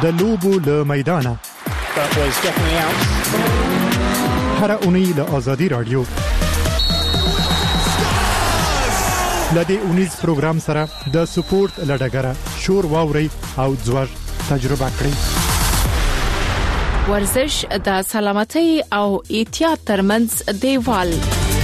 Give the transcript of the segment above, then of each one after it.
د لوبو له میدانه هر اونۍ له آزادي رادیو لدې اونیز پروګرام سره د سپورت لډګره شور واوري او ځوړ تجربه کړئ. ورزش د سلامتۍ او احتیاط ترمنځ دیوال.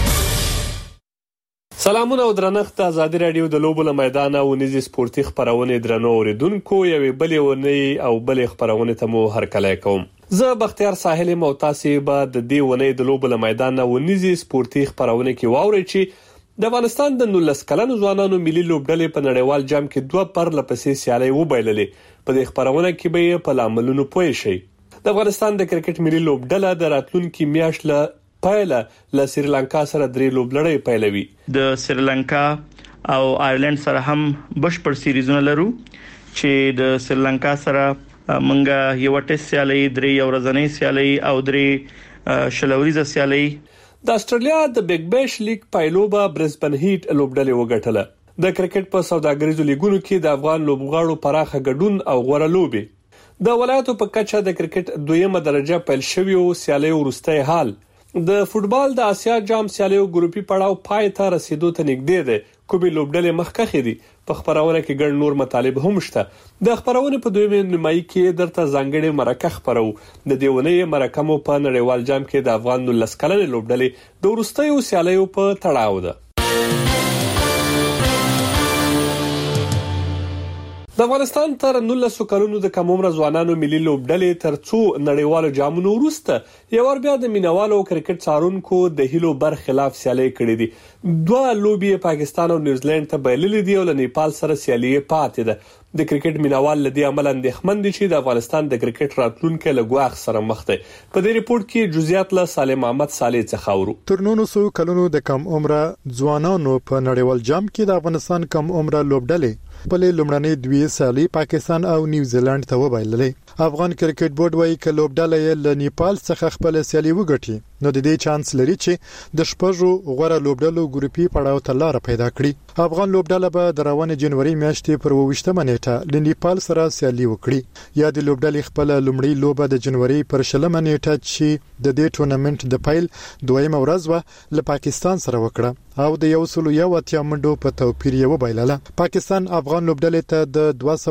سلامونه او درنښت آزادي رادیو د لوبو له میدانه اونیز سپورتي خبرونه درنو اوریدونکو یوې بلې ونی او بلې خبرونه ته مو هرکلی کوم. زه بختیار ساحل موتاسي به د دې ونی د لوبو له میدانه اونیز سپورتي خبرونه کې واوري چې د افغانستان د 19 کلنو ځوانانو ملي لوبډلې په نړیوال جام کې 2 پرلپسې سیالۍ وبایللې. په دې خبرونه کې به په لاملونو پوه شئ. د افغانستان د کرکټ ملي لوبډله د راتلونکي میاشت له پایله له سریلانکا سره 3 لوبلړۍ پیلوي. د سریلانکا او آیرلند سره هم بشپړ سیریزونه لرو چې د سریلانکا سره منګه یو ټیسټ سیالي 3 ورځنۍ سیالي او 3 شلوريزه سیالي. د استرالیا د بیگ بیش لیگ پایلوبه برزبن هیټ لوبډلې وګټله. د کرکټ په سوداګریزو لیګونو کې د افغان لوبغاړو پراخه ګډون او غوړه لوبي. د ولایتو په کچه د کرکټ 2مه درجه پیل شوی او سیالي ورسته حال. د فوتبال د آسیا جام سیالیو ګروپي پړاو پای ته رسیدو ته نږدې ده. کومې لوبډلې مخکښې دي. په خبرونه کې ګڼ نور مطالب هم شته. د خبرونه په 2مه نیمایي کې درته ځانګړي مرکه خبرو. د دیونې مرکه مو په نړیوال جام کې د افغان 19 کلنې لوبډلې د ورستیو سیالیو په تړاو ده. د افغانستان تر 19 کلونو د کم عمر ځوانانو ملي لوبډلې تر څو نړیوالو جامونو وروسته یو ور بیا د مینوالو کرکټ څارونکو د هیلو برخلاف سیالي کړې دي. 2 لوبي پاکستان او نیوزیلند ته بایللې دي او له نیپال سره سیالي پاتې ده. د کرکټ مینوال لدی عمل اندېښمن دي چې د افغانستان د کرکټ راتلونکي له ګواښ سره مخ ده. په دې ریپورت کې جزئیات له سالم احمد صالح څخه اورو. تر 19 کلونو د کم عمر ځوانانو په نړیوال جام کې د افغانستان کم عمر لوبډلې په لومړنۍ 2 سالي پاکستان او نیوزیلند ته وبایللې. افغان کرکټ بورډ وايي چې لوبډلې له نیپال څخه خپل سیالي وګټي نو د دې چانس لري چې د شپږو غوړه لوبډلو ګروپي پړاو ته لار پیدا کړي. افغان لوبډله به د روانه جنوري میاشتې پر 28مه نیټه له نیپال سره سیالي وکړي. یا د لوبډلې خپل لومړی لوبه د جنوري پر 20مه نیټه چې د دې ټورنمنت د پیل 2مه ورځ و له پاکستان سره وکړه او د 180 منډو په توپیر یې وبایلله. پاکستان افغان لوبډلې ته د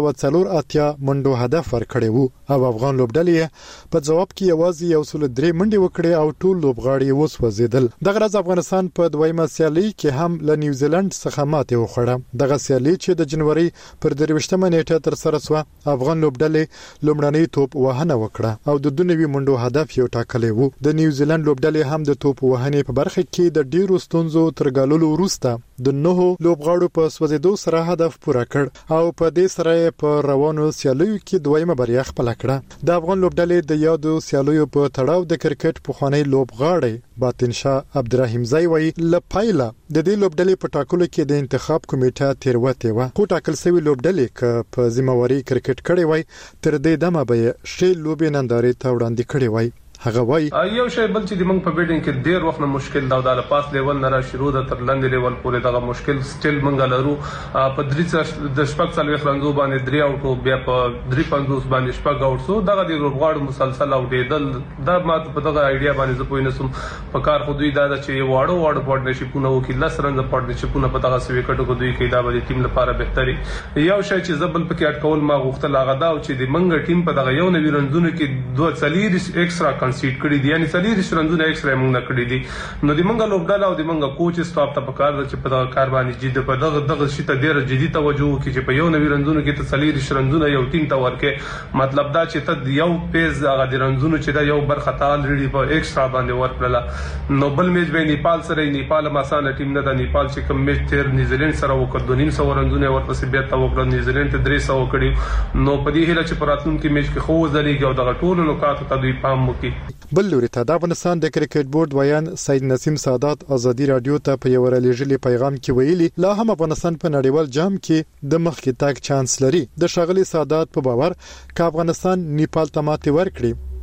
284 منډو هدف ورکړی وو او افغان لوبډلې په جواب کې یوازې 103 منډې وکړې او ټول لوبغاړي وسوځیدل. دغه ورځ افغانستان په 2مه سیالي کې هم له نیوزیلند څخه ماتې وخوړه. دغه سیالي چې د جنوري پر 23مه نیټه تر سره شو افغان لوبډلې لومړنۍ توپ وهنه وکړه او د 2 منډو هدف یو ټاکلی وو. د نیوزیلند لوبډلې هم د توپ وهنې په برخه کې د ډیرو ستونزو تر ګالولو وروسته د 9 لوبغاړو په سوځیدو سره هدف پوره کړ او په دې سره په روانو سیالیو کې 2مه بریا خپل کړه. د افغان لوبډلې د یادو سیالیو په تړاو د کرکټ پخوانی لوبغاړی باطن شاه عبدالرحیم زای وی لپایله د دې لوبډلې په ټاکلو کې د انتخاب کمیټه تیروتې و. خو ټاکل شوی لوبډلې ک په ذمہواری کرکټ کړي وای تر دې دمه به شی لوبې نندارې ته وړاندې کړي وای. هغه وای یو شی بل چې د موږ په بیډینګ کې ډیر وخت نه مشکل دا د پاس لیول نه را شروع د تر لاندې لیول پورې دا مشکل سټیل موږ لرو. په درې د شپږ څلوي خلندو باندې 3 اوټ او بیا په 350 باندې شپږ اوټ سو دغه د لوبغاړو مسلسل اوټېدل دا ما په دغه ایډیا باندې زه پوه نه سم. په کار خو دوی دا چې واړو پارټنرشپونه وکړي لسرنده پارټنرشپونه په دغه سوي کټو دوی کې دا به ټیم لپاره بهتري. یو شی چې زبل پکې اټکول ما غوښتل هغه دا چې د منګ ټیم په دغه یو نوی رنزونه کې 2 صلیری ایکسترا کنسیډ کړی دي یعنی صلیری رنزونه ایکسترا موږ نه کړی دي. نو د منګ لوبډاله او د منګ کوچ سټاپ ته په کار چې په دغه کار باندې جدي په دغه شي ته ډیر جدي توجه وکړي چې په یو نوی رنزونه کې ته صلیری رنزونه یو ټیم ته ورکه. مطلب دا چې ته یو پیز هغه د رنزونه چې دا یو برخه تال ریډي په ایکسترا باندې ورکړه. نو بل میچ به نیپال سره نیپال مسانه ټیم نه د نیپال چې کوم میچ تیر نیوزیلند سره وکړ 2.5 رنزونه ورپسې بیا تا وکړ نیوزیلند ته 300 کړي. نو په دې هله چې پراتونکو میچ کې خو ځلېږي او دغه ټول نکات ته دوی پام وکړي. بل لوري ته د افغانستان د کرکټ بورډ ویان سید نسیم سادات آزادي رادیو ته په یو رالېږلي پیغام کې ویلي لا هم افغانستان په نړیوال جام کې د مخ کې تاګ چانس لري. د شاغلي سادات په باور ک افغانستان نیپال ته ماتې ورکړي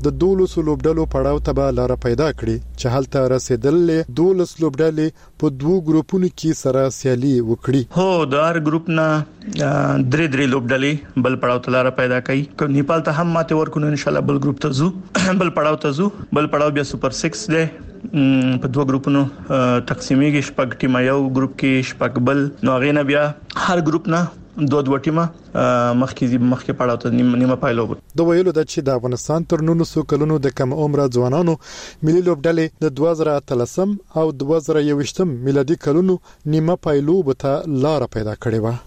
د 12 لوبډلو پړاو ته لار پیدا کړي چې هلته رسیدل 12 لوبډلې په دوه ګروپونو کې سره سیالي وکړي. هو د هر ګروپ نه درې لوبډلې بل پړاو ته لار پیدا کړي. نیپال ته هم ماته ورکو ان شاء الله بل ګروپ ته زو بل پړاو بیا سوپر 6 دی. په دوه ګروپونو تقسیمېږي، شپږ ټیمه یو ګروپ کې، شپږ بل، نو غینه بیا هر ګروپ نه دوه ټیمه مخکې پړاو ته نیمه پایلو. د ویلو د چې د افغانستان تر 19 کلونو د کم عمره ځوانانو ملي لوبډلې د 2013 او 2021 میلادي کلونو نیمه پایلو به لار پیدا کړې و.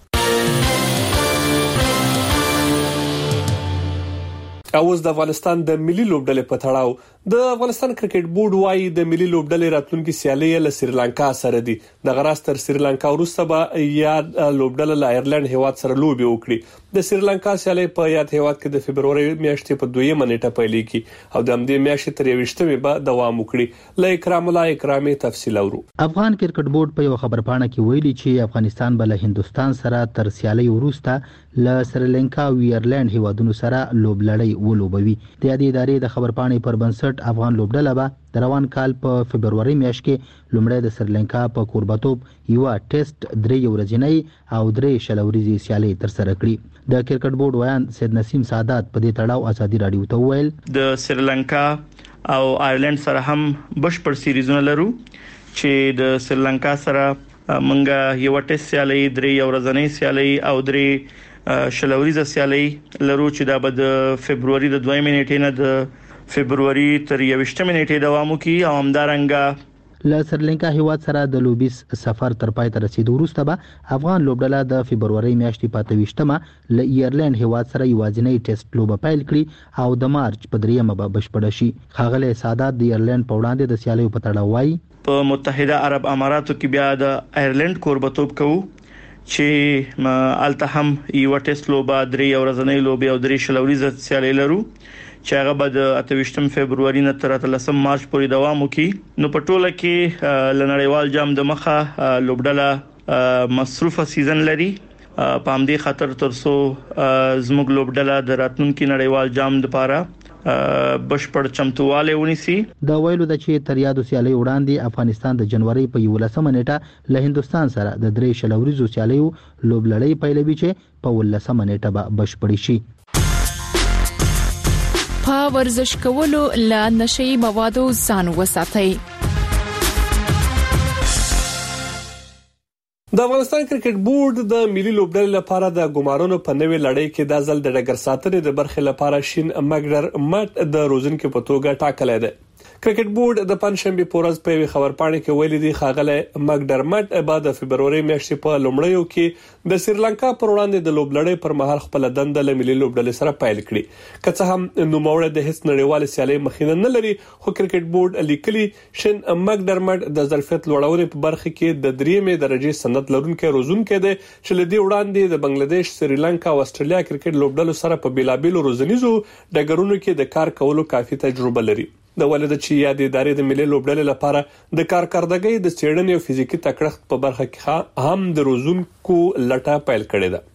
اوس د افغانستان د ملي لوبډلې په تړاو د افغانستان کرکټ بورډ وايي د ملي لوبډلې راتلونکي سیالي له سریلانکا سره دي. د غراستر سریلانکا وروسته به یاد لوبډله له آیرلند هیواد سره لوبي وکړي. د سریلانکا سیالي په یاد هیواد کې د فبرवरी میاشتې په 2 نیټه پیلېږي او د همدې میاشتې تر 21 به دوام وکړي. له اکرام الله اکرامي تفصیل اورو. افغان کرکټ بورډ په یو خبرپاڼه کې ویلي چې افغانستان به له هندستان سره تر سیالي وروسته له سریلانکا او آیرلند هیوادونو سره لوبلړۍ ولوبوي. د دې ادارې د خبرپاڼې پر بنسټ افغان لوبډله به د روان کال په فبرवरी میاشت کې لومړی د سریلانکا په کوربتوب یو ټیسټ 3 ورځنی او 3 شلوريزي سیالي تر سره کړي. د کرکټ بورډ ویان سید نسیم سعادت په دې تړاو ازادي رادیو ته ویل د سریلانکا او آیرلند سره هم بشپړ سیریزونه لرو چې د سریلانکا سره منګه یو ټیسټ سیالي 3 ورځنی سیالي او 3 شلوريزه سیالي لرو چې دا به د فبرवरी د 2 نیټې نه د فبرवरी تر 21 نیټې دوام کوي. او همدارنګه له سریلانکا هیواد سره د لوبیس سفر تر پای ته رسیدو وروسته به افغان لوبډله د فبرवरी میاشتې په 28مه له آیرلند هیواد سره یوازینی ټیسټ لوبه پیل کړي او د مارچ په 3مه به بشپړ شي. خاغله سعادت د آیرلند په وړاندې د سیالیو په تړاو وایي په متحده عرب اماراتو کې بیا د آیرلند کوربتوب کوي چې الته هم یو ټیسټ لوبه 3 ورځنی لوبه او 3 شلوريزه سیالي لرو چې هغه به د 28 فبرवरी نه تر 13 مارچ پورې دوام وکړي. نو په ټوله کې لنړیوال جام د مخه لوبډله مصروفه سیزن لري. په همدې خاطر ترڅو زموږ لوبډله د راتلونکي نړیوال جام لپاره بشپړ چمتواله ونیسي. دا ویلو د چې تر یادو سیالي وړاندې افغانستان د جنوري په 11 نیټه له هندستان سره د 3 شلوريزو سیالیو لوبلړۍ پیلوي چې په 19 نیټه به بشپړ شي. په ورزش کولو له نشئی موادو ځان وساتئ. د افغانستان کرکټ بورډ د ملي لوبډلې لپاره د ګمارونو په نوې لړۍ کې د ځل د ډګر ساتنې د برخې لپاره شین مګډر د روزنکو په توګه ټاکل دی. کرکټ بورډ د پنځشنبه پورز په خبرپاڼه کې ویلي دی خاغله مګډرمټ بعد فبرवरी میاشتې په لومړیو کې د سریلانکا پر وړاندې د لوبلړۍ پر مهال خپل دند له ملي لوبډلې سره پیل کړي. که څه هم نوموړی د هیڅ نړیوال سیالي مخینه نه لري، خو کرکټ بورډ لیکلي شین مګډرمټ د ظرفیت لوړولو په برخه کې د 3مې درجه سند لرونکي روزونکي دی چې لدی وړاندې د بنگلاديش، سریلانکا او استرالیا کرکټ لوبډلو سره په بیلابیلو روزنیزو ډګرونو کې د کار کولو کافي تجربه لري. د ولید چې یاد ادارې د ملي لوبډلې لپاره د کارکردګۍ د څېړنې او فزیکی تکړښت په برخه کې هم د روزونکو لټه پیل کړې ده.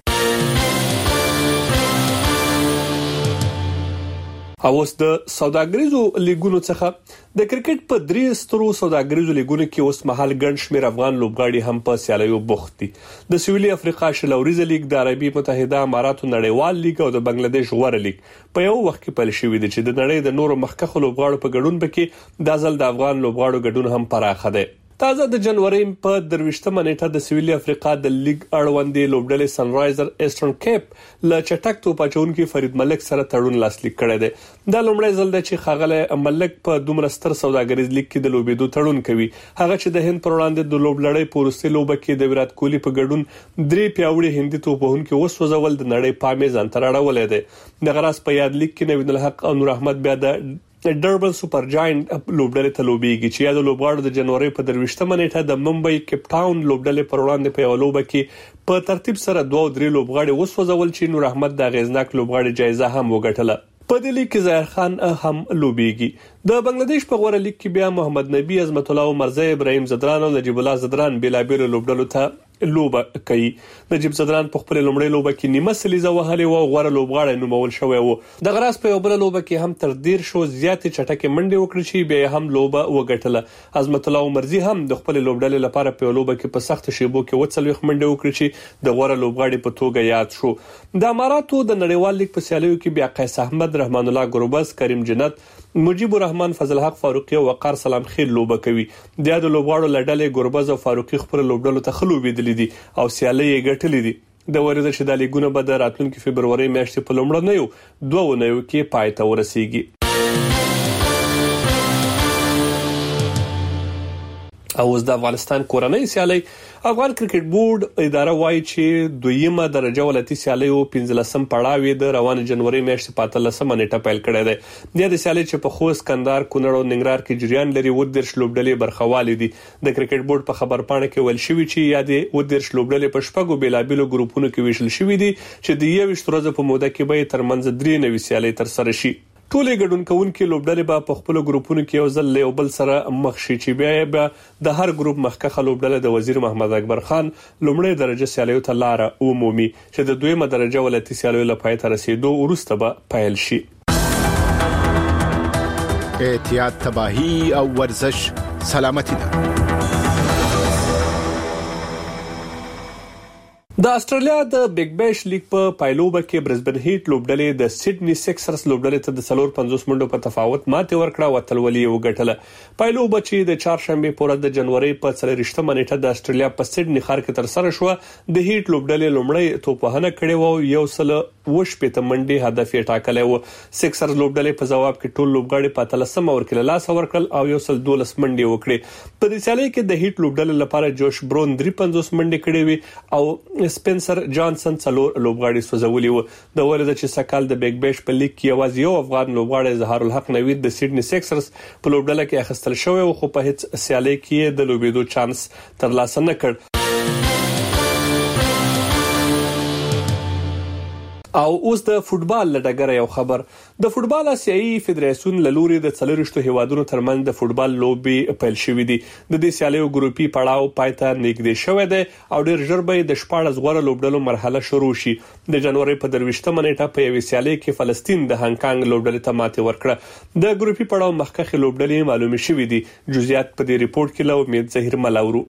اوس د سوداګریزو لیګونو څخه د کرکټ په 3 سترو سوداګریزو لیګونو کې اوس مهال ګڼ شمېر افغان لوبغاړي هم په سیالیو بوخت دي. د سویلي افریقا شلوريزه لیګ، د عربي متحده اماراتو نړیوال لیګ او د بنگلاديش غوړه لیګ په یو وخت کې پیل شوې دي چې د نړۍ د نورو مخکښ لوبغاړو په ګډون پکې د ځل د افغان لوبغاړو ګډون هم پراخه دی. تازه د جنوري په 23 نیټه د سویلي افریقا د لیګ اړوندې لوبډلې سنرایزر ایسټرن کیپ له چټک توپ اچونکي فرید ملک سره تړون لاسلیک کړی دی. دا لومړی ځل دی چې خاغله ملک په دومره ستر سوداګریز لیګ کې د لوبېدو تړون کوي. هغه چې د هند پر وړاندې د لوبلړۍ په وروستي لوبه کې د ویرات کوهلی په ګډون 3 پیاوړي هندي توپوهونکي وسوځول د نړۍ پامې ځان تر اړولې دی. د غراس په یاد لیګ کې نوید الحق او نور احمد بیا د ډربن سپر جاینټ لوبډلې ته لوبېږي چې یاد لوبغاړو د جنوري په 23 نیټه د ممبئی کیپ ټاون لوبډلې پر وړاندې په یو لوبه کې په ترتیب سره 2 او 3 لوبغاړي وسوځول چې نور احمد د غیزناک لوبغاړي جایزه هم وګټله. په دې لیګ کې ظاهر خان هم لوبېږي. د بنگلاديش په غوړه لیګ کې بیا محمد نبی، عظمت الله عمرزی، ابراهیم زدران او نجیب الله زدران بیلابیل لوبډلو ته لوبه کوي. نجیب زدران په خپل لومړی لوبه کې نیمه سلیزه وهلې او غوړه لوبغاړی نومول شوی و. د غراس په یو بل لوبه کې هم تر ډیر شو زیاتې چټکې منډې وکړې چې بیا هم لوبه وګټله. عظمت الله عمرزي هم د خپل لوبډلې لپاره په لوبه کې په سخت شیبو کې وڅلوخ منډې وکړې چې د غوړه لوبغاړي په توګه یاد شو. د اماراتو د نړیوال لیګ په سیالیو کې بیا قیس احمد، رحمان الله ګروبز، کریم جنت، مجيب الرحمن، فضل حق فاروقي او وقار سلام خیل لوبه کوي. د لوبغاړو لړلې ګروبز او فاروقي خپل لوبډلو ته خلوبې دي دي او سیالي یې ګټلې دي. د ورزش د لیګونو به د راتلونکي فبرवरी میاشتې په لومړنیو 2 اونیو کې پای ته ورسیږي. او د افغانستان کورنۍ سیالي افغان کرکټ بورډ اداره وایي چې دویمه درجه ولایتي سیالیو 15م پړاو د روان جنوري میاشتې په 13مه نیټه پیل کړی دی. د سیالي چې په خوست، کندهار، کونړ او ننګرهار کې جریان لري ودرش لوبډلې برخوالې دي. د کرکټ بورډ په خبرپاڼه کې ویل شوی چې یادې ودرش لوبډلې په شپږو بیلابیلو ګروپونو کې ویشل شوی دي چې د 21 ورځې په موده کې به ترمنځ 3 نوي سیالي تر سره شي. ټولې ګډون کوونکې لوبډلې به په خپل ګروپونو کې یو ځل له بل سره مخ شي چې بیا به د هر ګروپ مخکخه لوبډله د وزیر محمد اکبر خان لومړی درجه سیالیو ته لار عمومي چې د دویمه درجه ولایتي سیالیو لپاره تر رسیدو وروسته به پیل شي. احتیاط، تباہی او ورزش سلامتی ده. د استرالیا د بیگ بیش لیګ په پایلوبه کې برزبن هیټ لوبډلې د سیډنی سکسرز لوبډلې ته د 450 منډو په تفاوت ماته ورکړه او اتلولي وګټله. پایلوبه چې د چهارشنبه په ورځ د جنوري په 30مه نیټه د استرالیا په سیډنی ښار کې تر سره شو. د هیټ لوبډلې لومړی توپوهنه کړې و، یو سل وشپته منډي هدف یې ټاکلی و. سکسرز لوبډلې په جواب کې ټول لوبغاړي په 13مه ورکړه لاس ورکړل او یو سل 12 منډي وکړي. په دې سیالي کې د هیټ لوبډلې لپاره جوش برون 53 منډي کړې وي او سپنسر جانسن څلور لوبغاړي سوځولي وو. د ولید چې سکال د بیگ بیش په لیګ کې یوازې یو افغان لوبغاړی زهار الحق نوید د سیډنی سکسرز په لوبډله کې اخیستل شوی و، خو په هیڅ سیالي کې د لوبېدو چانس ترلاسه نه کړ. او اوس د فوتبال لډګره یو خبر. د فوتبال آسیایي فدراسیون لوري د 40 هیوادونو ترمنځ د فوتبال لوبي پیل شوې دي. د دې سیالیو ګروپي پړاو پایته نږدې شوی دی او ډیر ژر به د 14 غوړه لوبډلو مرحله شروع شي. د جنوري په 23مه نیټه په یوې سیالي کې فلسطین د هانګ کانګ لوبډلې ته ماته ورکړه. د ګروپي پړاو مخکخه لوبډلې معلومه شوې دي. جزئیات په دې ریپورت کې له امید زهیر ملاورو.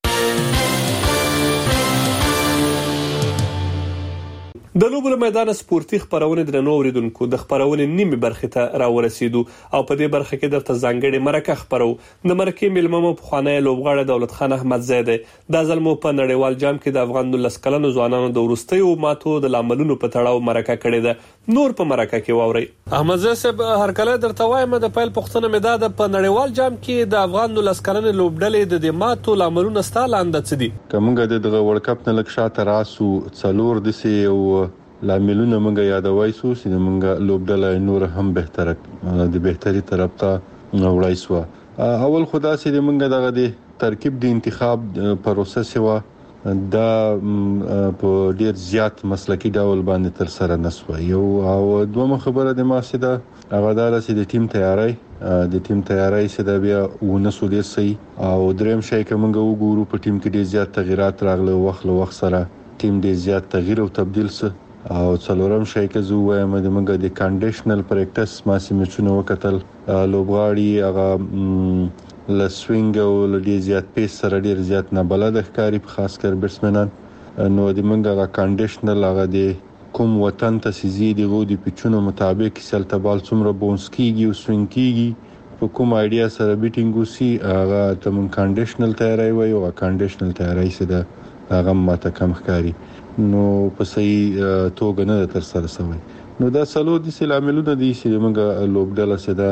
د لوبو میدان سپورتي خبرونه د نو اوریدونکو د خبرونه نیمه برخه ته راورسېدو او په دې برخه کې درته ځانګړي مرکه خبرو. د مرکه ملممو په خانه لوبغاړي دولت خان احمد زیده د ظلمو په نړیوال جام کې د افغان 19 کلنو ځوانانو د ورستیو ماتو د لاملونو په تړاو مرکه کړې ده. نور په مرکه کې واوري. احمد زیده صاحب هر کله درته وایم د پیل پښتنه مداد په نړیوال جام کې د افغان 19 کلنو لوبډلې د ماتو لاملونو ستالاند څه دي؟ کومګه د ورلد کپ نه لکشاته راسو څلور د سی او لاملونه موږ یادوي سو چې موږ لوبډله نور هم بهتره د بهتري طرف ته وړای سو. اول خدا سي موږ دغه د ترکیب د انتخاب پروسس و دا په ډیر زیات مسلکی ډول باندې تر سره نسو. یو او دوه خبره د ماسه ده هغه دا چې د ټیم تیاری سي دا بیا ونسو دي سي او دریم شي کومه وګورو په ټیم کې ډیر زیات تغیرات راغله وخت سره ټیم ډیر زیات تغییر او تبديل سي او څلورم شي کې زو وایم د موږ د کنډیشنل پریکټس ماسي میچونه وکتل لوبغاړي هغه لسوینګ او لډي زیات پیس سره ډیر زیات نه بلد ښکاری په خاص کر بیټسمنان نو د موږ هغه کنډیشنل هغه د کوم وطن ته سيزي دی غو د پیچونو مطابق سلته بال څومره بونس کیږي او سوینګ کیږي په کوم ایډیا سره بیټینګ وسی هغه ته موږ کنډیشنل تیاری وایو او کنډیشنل تیاری سره هغه ماته کم ښکاری نو په صحیح توګه نه تر سره شوی. نو دا سلو د سلاملونه دي چې موږ لوبډله سره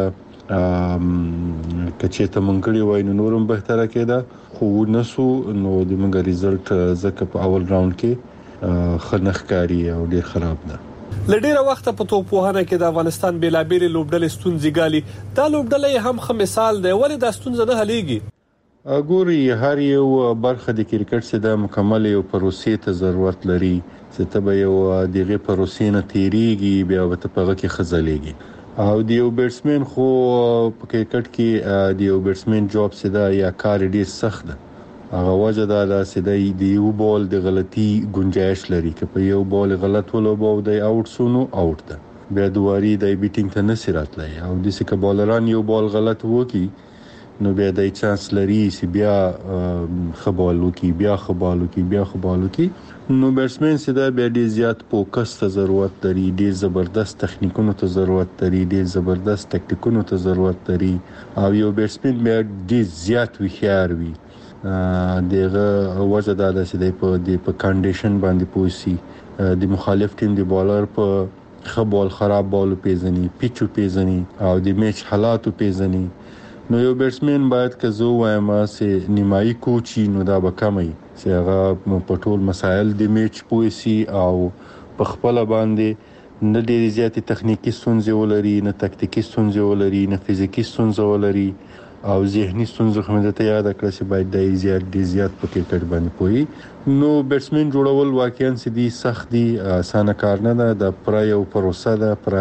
کچې ته مونږ وای نو نورم بهتره کېده خو نسو نو د موږ ریزلټ زکه په اول راوند کې خنخکاری او ډیر خراب ده. لډیره وخت په توپوهنه کې د افغانستان بیلابېل لوبډلې ستونزې ګالي. دا لوبډلې هم خه مثال دی ولې د ستونزې نه حلېږي. ګوري هر یو برخه د کرکټ څخه د مکمل یو پروسې ته ضرورت لري چې ته به یو دغه پروسې نه تیریږي بیا به ته په کې خزلېږي او د یو بیټسمن خو په کرکټ کې د یو بیټسمن جاب څخه یا کار ډیر سخت ده هغه وجه دا چې د یو بال د غلطي گنجائش لري چې په یو بال غلط ولوبو د اوټ سونو اوټ ده بیا دواري د بیټینګ ته نسرات لای او د سکه بالران یو بال غلط وکي نو بیا د چانس لري چې بیا خبالو کی نو بیټسمن چې دا بیا ډیر زیات فوکس ته ضرورت لري ډیر زبردست تخنیکونو ته ضرورت لري ډیر زبردست ټاکټیکونو ته ضرورت لري او یو بیټسمن بیا ډیر زیات وخیار وي دغه وجه دا چې په کنډیشن باندې پوسی د مخالف ټیم دی بالر په خبال خراب بالو پیژني پیچو پیژني او د میچ حالاتو پیژني نو یو بیټسمن باید که زه وایم چې نیمایي کوچي نو دا به کمي چې هغه په ټول مسایل د میچ پوسی او په خپل باندې نه ډېری زیاتې تخنیکی ستونزې ولري نه تکتیکی ستونزې ولري نه فزیکی ستونزې ولري او ذهني ستونزې هم ته یاد کړئ چې باید د زیات په کرکټ باندې پوي نو بیټسمن جوړول واقعا سدي سخت دي اسانه کار نه ده د پرای او پروسه ده پر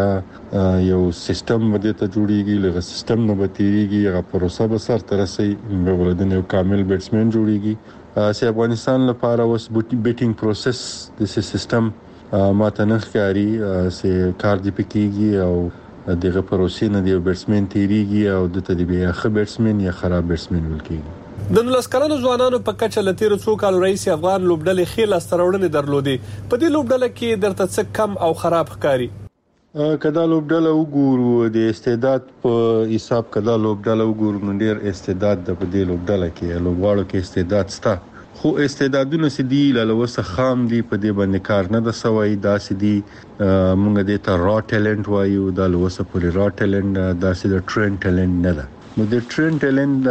یو سیستم باندې ته جوړیږي لږه سیستم نه بتیږي هغه پروسه به سر ترسي ولودنه یو کامل بیټسمن جوړیږي چې افغانستان لپاره اوس بیټینګ پروسس د سیستم ماته نه ښکاري چې کار دی پکېږي او دغه پروسې نه دی بیټسمن تیریږي او د تدبیر ښه بیټسمن یا خراب بیټسمن ولکېږي د لسکرانو ځوانانو په کچه لتیر څو کال رئیس افغان لوبډلې خېل استراوړنې درلودې په دې لوبډله کې درته څه کم او خراب ښکاری کدا لوبډله وګورو د استعداد په حساب کدا لوبډله وګورو نو ډیر استعداد د په دې لوبډله کې لوبغاړو کې استعداد ستا خو استعدادونه سدي لوسه خام دي په دې باندې کار نه د سوي دا سدي مونږ د ته را ټیلنت وایو دا لوسه پوری را ټیلنت دا سدي ټرین ټیلنت نه ده نو د ټرین ټیلنت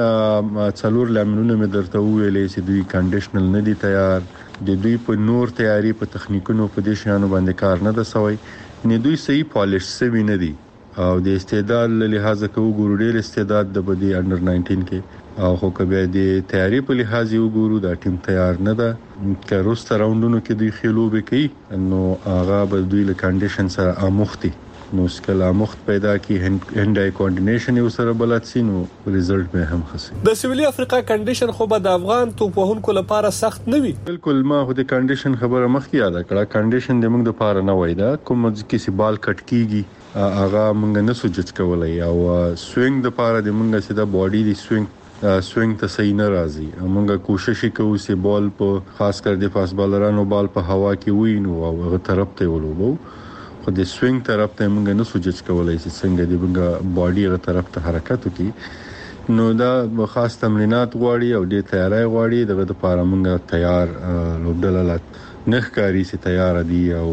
څلور لاملونه مې درته ویلې چې دوی کنډیشنل نه دي تیار د دوی په نور تیاری په تخنیکونو په دې شانو باندې کار نه د سوي نه دوی صحیح پالیش سوي نه دي او د استعداد له لحاظ کوو ګورو ډیر استعداد د بدی انډر 19 کې او خو کبه د تیاری په لحاظ یو ګورو دا ټیم تیار نه ده که روست راوندونو کې دوی خلوب کوي نو هغه به دوی له کنډیشن سره اموختي نو سکل اموخت پیدا کی هند آی کوارډینیشن یو سره بلد سي نو ریزلټ به هم خسي د سویلي افریقا کنډیشن خو به د افغان توپوهونکو لپاره سخت نه وي بالکل ما خو د کنډیشن خبره مخکې یاد کړه کنډیشن د موږ لپاره نه وای دا کوم چې سی بال کټ کیږي هغه موږ نه سوچ کولای او سوینګ د لپاره د موږ سي د باډي د سوینګ ته صحیح نه راځي موږ کوشش کوو چې بال په خاص کر د فاست بالرانو بال په هوا کې وینو او هغه طرف ته ولوبو خو د سوینګ طرف ته موږ نه سوچ کولای چې څنګه د موږ باډي هغه طرف ته حرکت وکړي نو دا خاص تمرینات غواړي او د تیاری غواړي دغه لپاره موږ تیار لوبډله نه ښکاري چې تیار دي او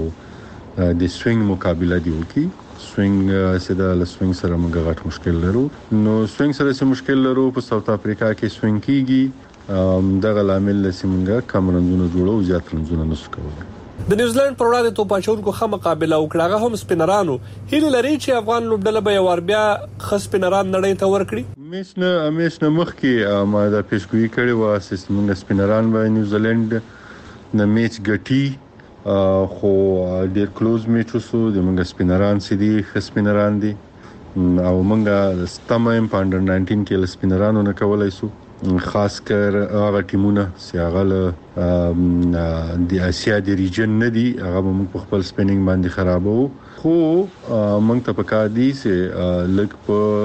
د سوینګ مقابله دی وکړي سوینګ سره له سوینګ سره موږ غټ مشکل لرو نو سوینګ سره څه مشکل لرو په ساوث افریقا کې سوینګ کیږي دغه لامل لسمږه کم رنزونه جوړو زیات رنزونه نسو کولای د نیوزیلند پر وړاندې توپاچونکو خه مقابله وکړه هم سپینرانو هیله لري چې افغان لوبډله به یو بیا خص سپینران نړۍ ته ورکړي میچ نه مخکې ما دا پیشګوئی کړې و چې موږ سپینران به نیوزیلند نه میچ ګټي خو ډیر کلوز میچ وسو د موږ سپینران سدي خسپینران دي او موږ ستمایم په انډر 19 کې سپینرانو نه کولای سو خاص کر هغه ټیمونه چې هغه د اسیا د ریجن نه دي هغه موږ په خپل سپینینګ باندې خرابو خو موږ ته پکار دي چې لک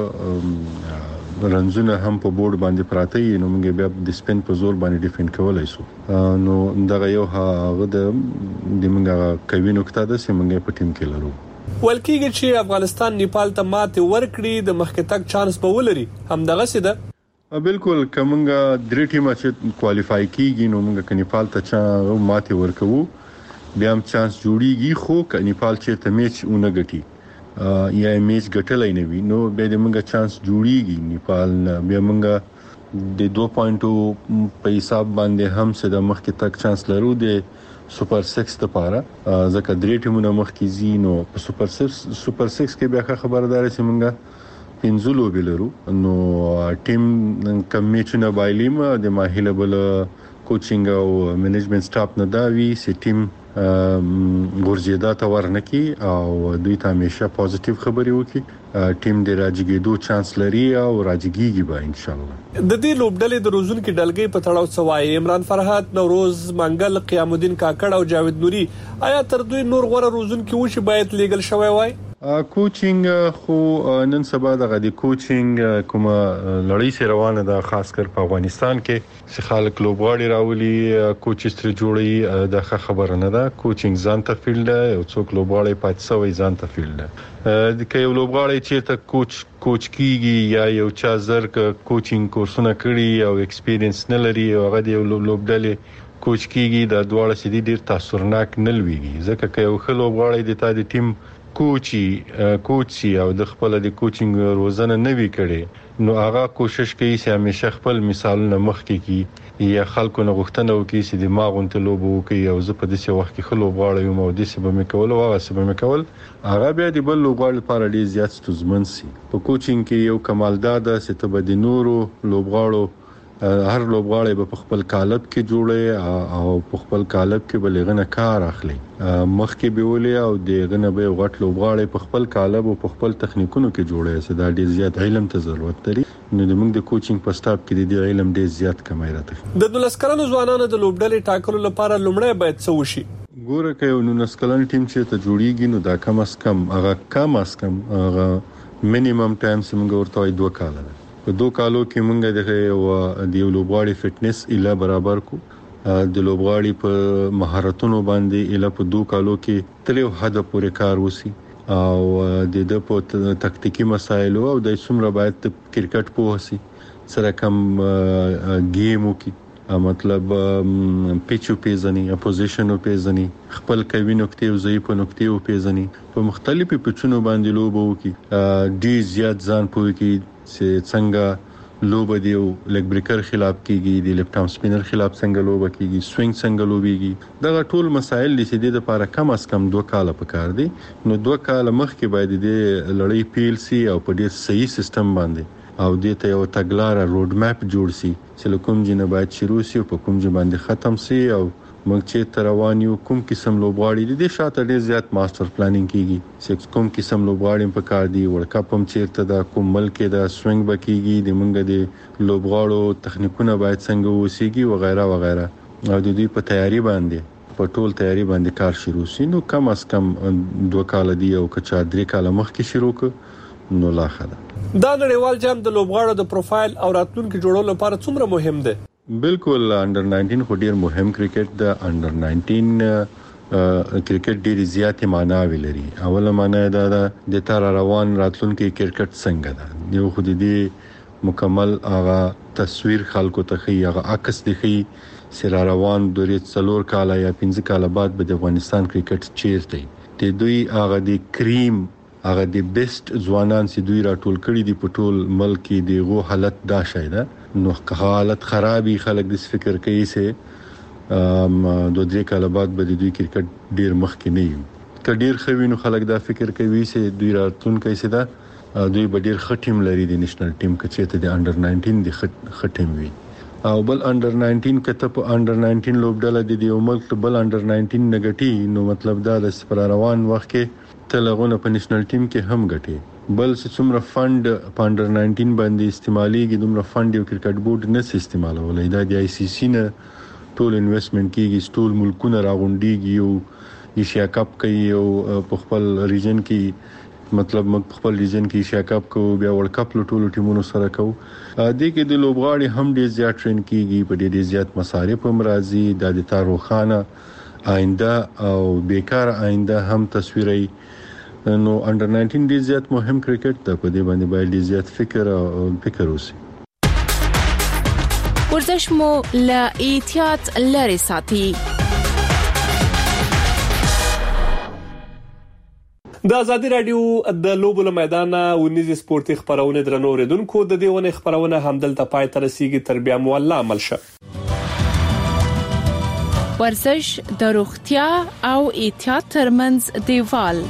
په رنزونه هم په بورډ باندې پراته یي نو موږ بیا د سپین په زور باندې ډیفند کولای شو نو دغه یو هغه د موږ کوي نقطه ده چې موږ په ټیم کې لرو ولکېږي چې افغانستان نیپال ته ماته ورکړي د مخکې تک چانس به ولري هم دغه سده بالکل کومه درې ټیمه چې کوالیفای کیږي نو موږ کنيپال ته چا ماته ورکوو بیا هم چانس جوړیږي خو کنيپال چې ته میچ اون غټي یا میچ غټلای نه وي نو به د موږ چانس جوړیږي نیپال بیا موږ د 2 پوینټو په حساب باندې هم څه د مخکې تک چانس لرو د سوپر 6 لپاره ځکه درې ټیمونه مخکې زینو په سوپر 6 کې بیا خبردار چې موږ پنځلو بلرو نو ټیم کم میچونه بایلیم د ماهله بل کوچینګ او منیجمنت سټاف نه دا وی چې ټیم ورزيدا ته ورنکي او دوی ته همیشه پوزټیو خبري وکي ټیم د راجګېدو چانس لري او راجګيږي به ان شاء الله. د دې لوبډلې د روزونکو ډلګۍ په تړاو سوای عمران فرحات، نوروز منګل، قیام الدین کاکړ او جاوید نوري آیا تر دوی نور غوړه روزونکو وشي باید لیګل شوی وای؟ کوچینګ خو نن سبا د کوچینګ کوم لړۍ سره روانه ده، خاص کر په افغانستان کې چې خلک لوبغاړي راولي کوچ ستر جوړي د خبره نه ده. کوچینګ ځان ته فیلډ او څوک لوبغاړي پات سوی ځان ته فیلډ د کې لوبغاړي چې ته کوچ کیږي یا یو چا زر کوچینګ کورسونه کړی او ایکسپیرینس نه لري او هغه د لوبډلې کوچ کیږي د دواړه سدي ډیر تاثیرناک نه لويږي، ځکه چې یو خل لوبغاړي د تا د ټیم کوچي او د خپل د کوچینګ روزنه نه وی کړي نو هغه کوشش کوي چې همیشه خپل مثالونه مخ کې کی یا خلکو نه غوښتنه وکړي چې د ماغونته لوبو کوي او زه په دې وخت کې خلک غواړم او د سبب مکول او هغه سبب مکول هغه بیا د بل لوبغاړي لپاره ډیر زیات ستونزمن سي. په کوچینګ کې یو کمالدار ده چې ته به د نورو لوبغاړو هر لوبغاړی په خپل کالب کې جوړي او په خپل کالب کې بلغنه کار اخلي مخ کې بیولې او دغه به غټ لوبغاړی په خپل کالب او په خپل تخنیکونو کې جوړي چې دا ډیر زیات علم ته ضرورت لري. نو د موږ د کوچینګ په سټاپ کې د علم ډیر زیات کمای راته. د 19 کلنو ځوانانو د لوبډلې ټاکلو لپاره لومړی باید څه وشي؟ ګوره کې یو 19 کلن ټیم چې ته جوړیږي نو دا کم از کم هغه مینیمم ټایم څنګه ورته 2 کال ده. په 2 کالو کې موږ د لوبغاړي فټنس اله برابر کو، د لوبغاړي په مهارتونو باندې اله په 2 کالو کې تل یو حد پورې کار وسی او د په تکتیکی مسایل او د څومره باید کرکټ په وسی سره کم گیم وکي، مطلب پیچو پیزنی اپوزیشن پیزنی خپل کوي نقطې او ضعیف نقطې او پیزنی په مختلفو پچونو باندې لوبو وکي ډیر زیات ځان پوي کی چې څنګه لوب دیو لیگ بریکر خلاف کیږي، د لیفټ آرم سپینر خلاف څنګه لوب کیږي، سوینګ څنګه لوبيږي، دا ټول مسایل دي چې د لپاره کم از کم 2 کال پکار دي. نو 2 کال مخکې باید د لړۍ پیل سي او په ډیر صحیح سیستم باندې او د ته یو تګلار روډ میپ جوړ سي چې کوم جنه باید شروع سي او په کوم ځای باندې ختم سي او موږ چې تروانیو کوم قسم لوبغاړي دي شاته ډیر زیات ماستر پلانینګ کیږي چې کوم قسم لوبغاړي په کار دي ورکا پم چیرته دا کوم ملک دا سوینګ بکیږي د موږ د لوبغاړو تخنیکونه باید څنګه وسیږي وغیرہ وغیرہ او د دې په تیاری باندې کار شروع سي. نو کم از کم 2 کال دی او کچا 3 کال مخکې شروع ک نو لا خدا. دا نړیوال جام د لوبغاړو د پروفایل او راتلونکو جوړولو لپاره څومره مهم دی؟ بالکل انډر 19 خو ډیر مهم کرکټ د انډر 19 کرکټ ډیر زیات معنی لري. اوله معنی دا د تر روان راتلونکي کرکټ څنګه ده یو خو دې مکمل هغه تصویر خلکو ته خي هغه عکس دي خي سره روان د 4 کال یا 15 کال بعد به د افغانستان کرکټ چیرته دی دوی هغه د کریم هغه د بیسټ ځوانان چې دوی راټول کړي دي په ټول ملک کې دیغه حالت دا شایده نو حالت خرابي خلک د فکر کوي چې 2-3 کال بعد به دوی کرکټ ډیر مخکې نه وي کډیر خوینو خلک دا فکر کوي چې دوی راتلونکي سي دا دوی به ډیر خټیم لري د نېشنل ټیم کې چې د انډر 19 د خټیم وي او بل انډر 19 کته په انډر 19 لوبډله د یو ملک بل انډر 19 نګټي نو مطلب دا د سپر روان وخت کې تلغونه په نېشنل ټیم کې هم ګټي بل څومره فند په انډر 19 باندې استعماليږي دومره فند یو کرکټ بورډ نه استعمالولای دا د آی سی سی نه ټول انویسټمنټ کیږي ټول ملکونه راغونډيږي او ایشیا کپ کوي او په خپل ریجن کې مطلب موږ خپل ریجن کې ایشیا کپ کو بیا ورلد کپ ټول ټیمونو سره کو د کې د لوبغاړي هم ډیر زیات ټرین کیږي په ډیر زیات مصارف هم راځي د تاروخانه آینده او بیکار آینده هم تصویري نو انډر 19 ډیر زیات مهم کرکټ ته په دې باندې باید ډیر زیات فکر وسی. ورزش مو له احتیاط لري ساتي. د ازادي رادیو د لوبو له میدان ونیز سپورتي خبرونه درنو ردونکو د دې ونه خبرونه همدلته پای تر رسیدي تر بیا مولا عمل شه. ورزش د روغتیا او احتیاط ترمنځ دیوال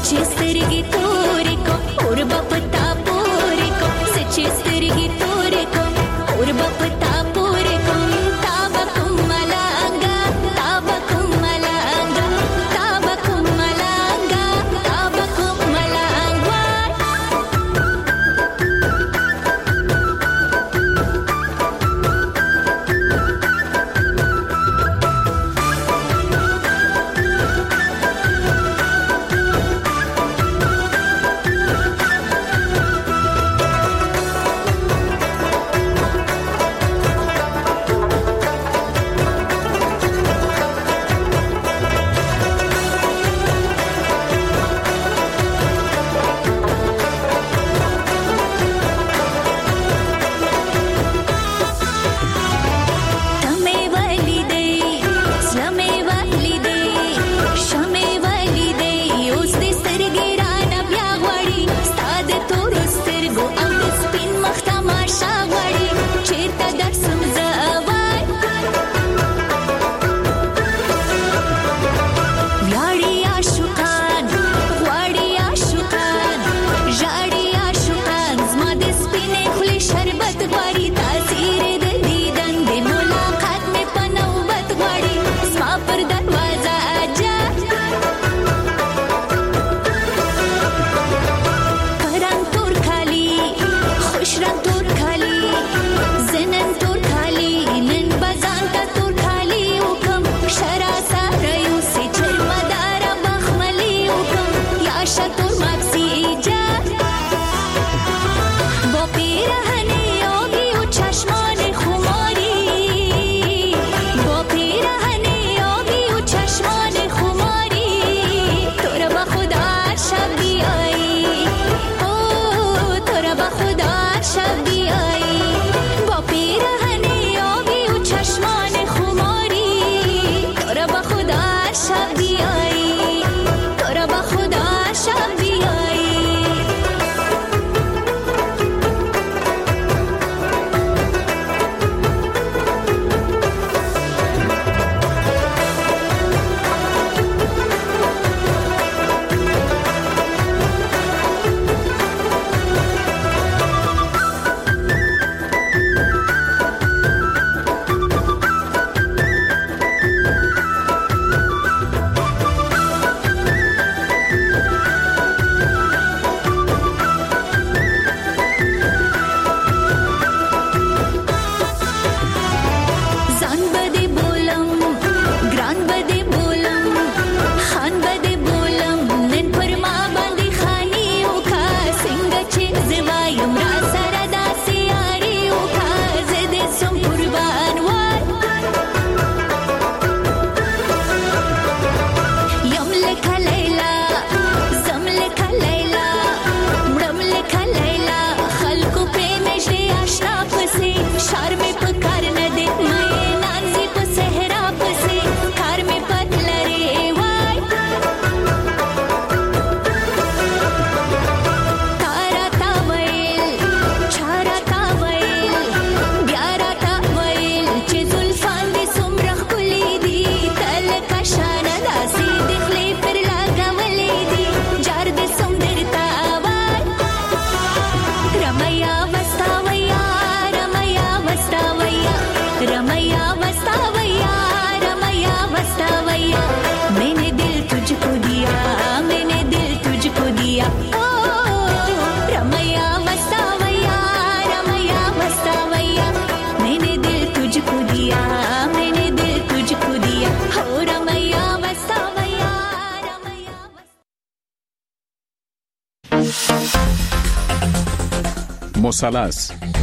مثلث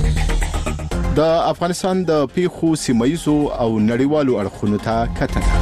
د افغانستان د پیښو سیمایزو او نړیوالو اړخونو ته کتنه.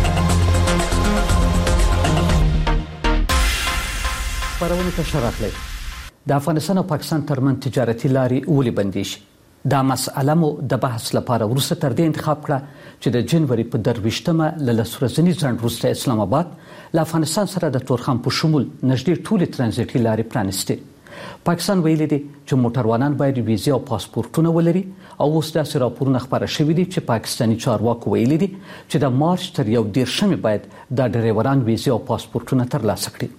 خبرونه تشرحلې د افغانستان او پاکستان ترمن تجارتي لارې ولې بندي شي؟ دا مسأله مو د بحث لپاره ورسته تر دې انتخاب کړه چې د جنوري په 23مه له لسورزنی ځنډ وروسته اسلام آباد له افغانستان سره د تورخم په شمول نږدې ټولې ترانزیټي لارې پرانستې. پاکستان ویلي دي چې موټروانان باید ویزه او پاسپورتونه ولري او اوس داسې راپورونه خبره شوي دي چې پاکستاني چارواکو ویلي دي چې د مارچ تر 11 باید د ډرایوران ویزه او پاسپورتونه ترلاسه کړي.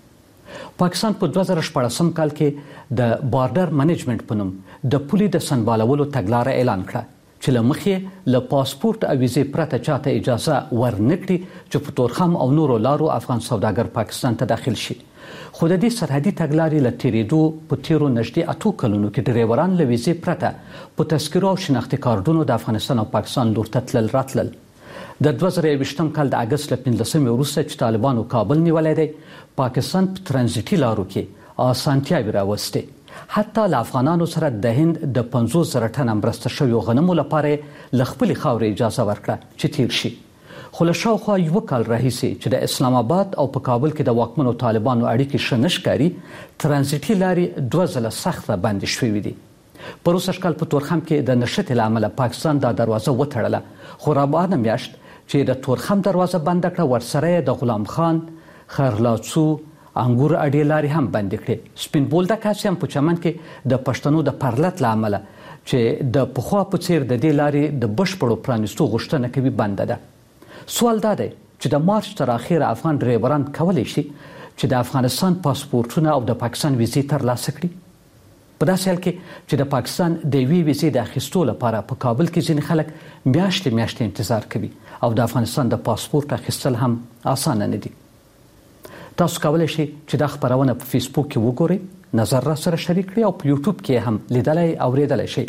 پاکستان په 2014 کال کې د بارډر منیجمنت په نوم د پولي د سنبالولو تګلارې اعلان کړه چې له مخې له پاسپورت او ویزې پرته چاته اجازه ورنکړي چې په تورخم او نورو لارو افغان سوداګر پاکستان ته داخل شي. خو د دې سرحدي تګلارې له تیریدو په تیرو نږدې 8 کلونو کې ډریوران له ویزې پرته په تذکرو او شناختي کارتونو د افغانستان او پاکستان لور ته تلل راتلل. د 2020 کال د اگست له 15 وروسته چې طالبانو کابل نیولای دی، پاکستان په ترانزیتي لارو کې اسانتیاوې راوستي. حتی له افغانانو سره د هند د 50,000 ټن مرسته شویو غنمو لپاره له خپلې خاورې اجازه ورکړه چې تیر شي. خو له شاوخوا 1 کال راهیسې چې د اسلام آباد او په کابل کې د واکمنو طالبانو اړیکې ښه نه ښکاري، ترانزیتي لارې 2 ځله سخته بندې شوې دي. په روسش کال په تورخم کې د نشټې له امله پاکستان دا دروازه وتړله، خو رابعه میاشت چې د تورخم دروازه بند کړه، ورسره د غلام خان، خرلاڅو، انګور اډې لارې هم بند کړې. سپین بولدک هم په چمن کې د پښتنو د پرلت له امله چې د پخوا په څیر د دې لارې د بشپړو پرانیستو غوښتنه کوي بنده ده. سوال دا دی چې د مارچ تر اخره افغان ډریوران کولی شي چې د افغانستان پاسپورتونه او د پاکستان ویزې ترلاسه کړي. په داسې حال کې چې د پاکستان د یوې ویزې د اخیستو لپاره په کابل کې ځینې خلک میاشتې انتظار کوي او د افغانستان د پاسپورت اخیستل هم اسانه نه دي. تاسو کولی شئ چې دا خبرونه په فیسبوک کې وګورئ، نظر را سره شریک کړئ او په یوټیوب کې هم لیدلای او اوریدلای شئ.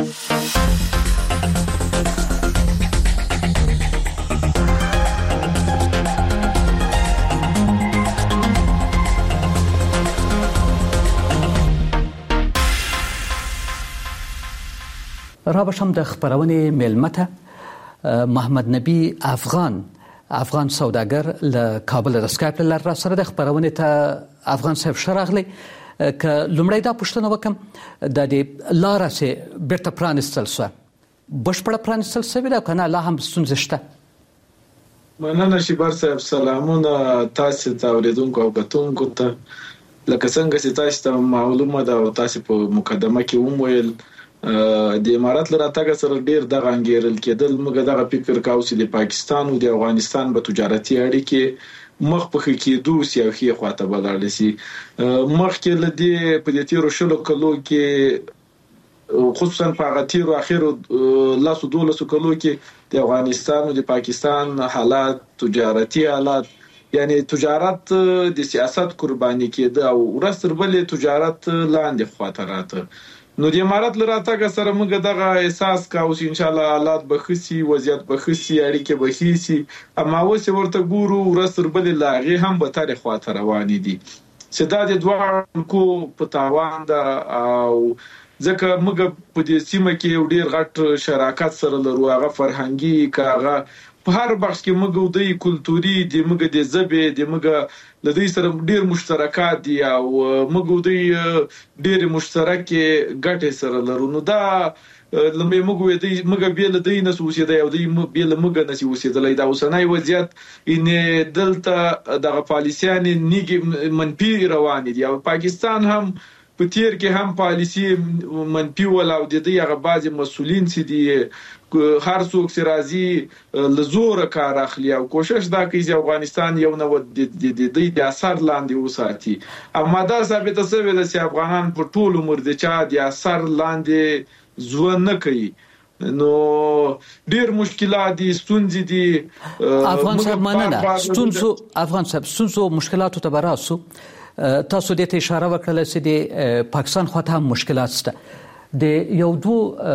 را بشم د خبرونې میلمته محمد نبی افغان سوداګر له کابل د اسکایپ له لارې سره د خبرونې ته افغان صاحب شراغلی. که لومړی دا پوښتنه وکم، د دې لاره چې بیرته پرانستل شوه بشپړه پرانستل شوې ده که نه لا هم ستونزې شته؟ مننه شیبر صاحب، سلامونه تاسو ته اوریدونکو او کتونکو ته. لکه څنګه چې تاسو ته معلومه ده او تاسو په مقدمه کې وویل، د امارات له راتګ سره ډیر دغه انګیرل کېدل. موږ دغه فکر کاوه چې د پاکستان او د افغانستان په تجارتي اړیکې مخ په کېدو سیاسي خواته بدل شي. مخکې له دې په دې تیرو 20 کلو کې، خصوصا په هغه تیرو اخیرو 12 کلو کې د افغانستان او د پاکستان حالات، تجارتي حالات، یعنی تجارت د سیاست قرباني کېده او ورستر بلې تجارت لاندې خواته راته. نو د امارات له راتګ سره موږ دغه احساس کاوه چې ان شاء الله حالات به خسي، وضعیت به خسي، اړیکې به خسي. اما اوس ورته ګورو ورستر بلې لاغې هم به تاریخ خواته روانې دي چې دا د دوه کو په تاوان ده. او ځکه موږ په دې سیمه کې ډیر غټ شراکت سره لرو، هغه فرهنګي کاغه په هر بخش کې موږ د کلتوري د موږ د ژبې د موږ لدی سره ډیر مشترکات دي او موږ د ډیر مشترکه ګټې سره لرو. نو دا لمبه موږ به له دې نس اوسېدای او د به له موږ نس اوسېدلای. دا اوسنۍ وضعیت ان دلته دغه پالیسیان نیګ منفي روان دي او پاکستان هم په تیر کې هم پالیسی منفي ولا او د دې هغه بعض مسولین چې دي هر څوک چې راځي لزور کار اخلي او کوشش دا کوي چې افغانستان یو نو د اثر لاندې وساتي. اما دا ثابته شوې ده چې افغانان په ټول عمر د چا د اثر لاندې ژوند نه کوي. نو ډیر مشکلات دي، ستونزې دي. افغان صاحب مننه. افغان صاحب ستونزو مشکلاتو ته براسو تاسو دې ته اشاره وکړه چې د پاکستان خواته هم مشکلات شته. د یو دو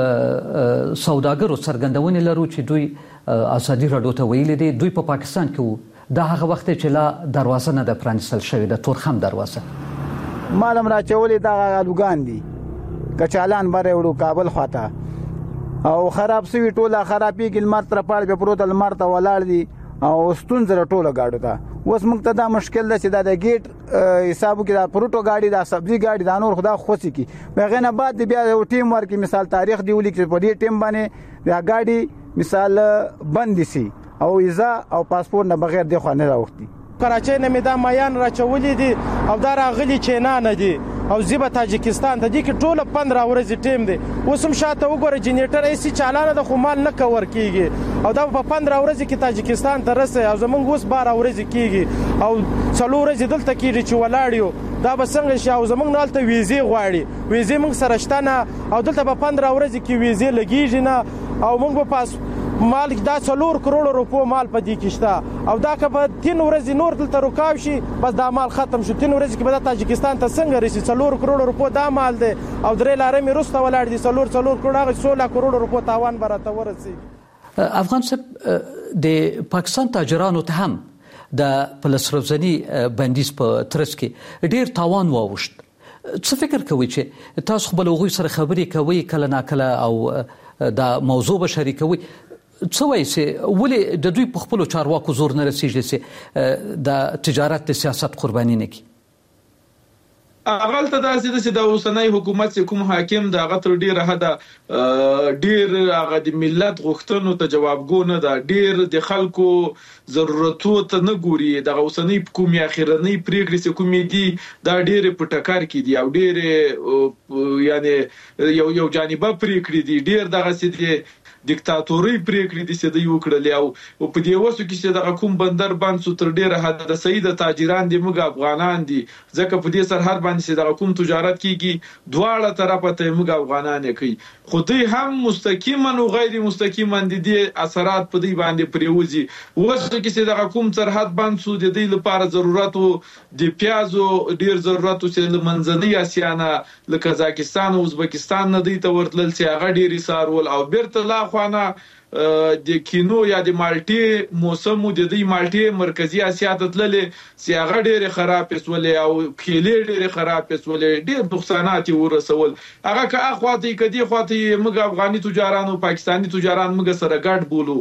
سوداګرو څرګندونې لرو چې دوی ازادي راډیو ته ویلي دي دوی په پاکستان کې وو، دا هغه وخت چې لا دروازه نه د پرانستل شوې د تورخم دروازه مالم راچولې دا الوګان دي کچالان بره وړو کابل خواته او خراب سوي ټوله خرابي کې لمر تر پاړ به پروت لمر ته ولاړ دي او ستونزه ټوله گاډو ته. اوس موږ ته دا مشکل ده چې دا د گیټ حسابو کې دا پروتو گاډي دا سبزي گاډي دا نور خدا خوشي کی بغیر نه بعد بیا یو ټیم ورکی مثال تاریخ دی ولي چې په دې ټیم باندې دا گاډي مثال بند سي او ویزا او پاسپورت نه بغیر د خو نه راوختي. کراچۍ نه مې دا میان راچولې دي او دا راغلي چې نه دي او زیبه تاجکستان ته دي کې ټوله 15 ورځې ټیم دی. اوس هم شاته وګوره جنریټر ایسي چالانه د خو مال نه کور کیږي او دا په 15 ورځې کې تاجکستان ته رسي او زمونږ اوس 12 ورځې کیږي او 4 ورځې دلته کیږي چې ولاړیو. دا به څنګه شي او زمونږ نالته ویزې غواړي. ویزې موږ سره شته نه او دلته په 15 ورځې کې ویزې لګیږي نه او موږ به پاس مال دا 4 کروڑ روپو مال په دې کې شته او دا که په 3 ورځې نور دلته رکاو شي بس دا مال ختم شو. 3 ورځې کې به د تاجکستان ته څنګه رسي؟ 4 کروڑ روپو دا مال دی او درې لارې مې رسته ولاړ دي 4 کروڑ هغه 16 کروڑ روپو تاوان برته ورسي. افغان صاحب د پاکستان تاجرانو ته هم د پلسروزنی بندیز په ترڅ کې ډیر تاوان واوښت. څه فکر کوي چې تاسو خپل غوي سره خبرې کوي کله ناکله او دا موضوع به شریکوي؟ څه وایي چې ولې د دوی په خپل چارواکو زور نه رسیږي چې د تجارت د سیاست قرباني نه کړي؟ اول ته داسې د اوسنۍ حکومت چې کوم حاکم د هغه تر ډیره حد ډیر هغه د ملت غوښتنو ته جوابګو نه ده، ډیر د خلکو ضرورتو ته نه ګوري. د اوسنۍ کومې اخیرنۍ پریکړې چې کومې دي دا ډیر په ټکر کې دي او ډیر یعنی یو جانبه پریکړې دي، ډیر دغه سي دیکتاتوري پریکړې دي چې دوی وکړلې او په دې وسو کې چې د کوم بندر باندې تر ډیره حد د سید تاجران دي موږ افغانان دي ځکه په دې سرحد باندې چې د کوم تجارت کیږي دواړه طرفه ته موږ افغانان کوي، خو دوی هم مستقیما او غیر مستقیما دي اثرات په دې باندې پریوزي. وسو کې چې د کوم سرحد باندې د دې لپاره ضرورت د پیازو ډیر ضرورت چې منځنۍ اسیا نه لکه قزاقستان او ازبکستان نه دی ته ورتلل چې هغه ډیر سارول او بیرته لا خوانه د کینو یا د مالټي موسم د دې مالټي مرکزی اسیا ته تللې چې هغه ډېر خراب پسولې او کېلې ډېر خراب پسولې ډېر نقصانات ورسول. هغه که اخواتی کدي خواتی موږ افغاني تجاران او پاکستانی تجاران موږ سره ګډ بولو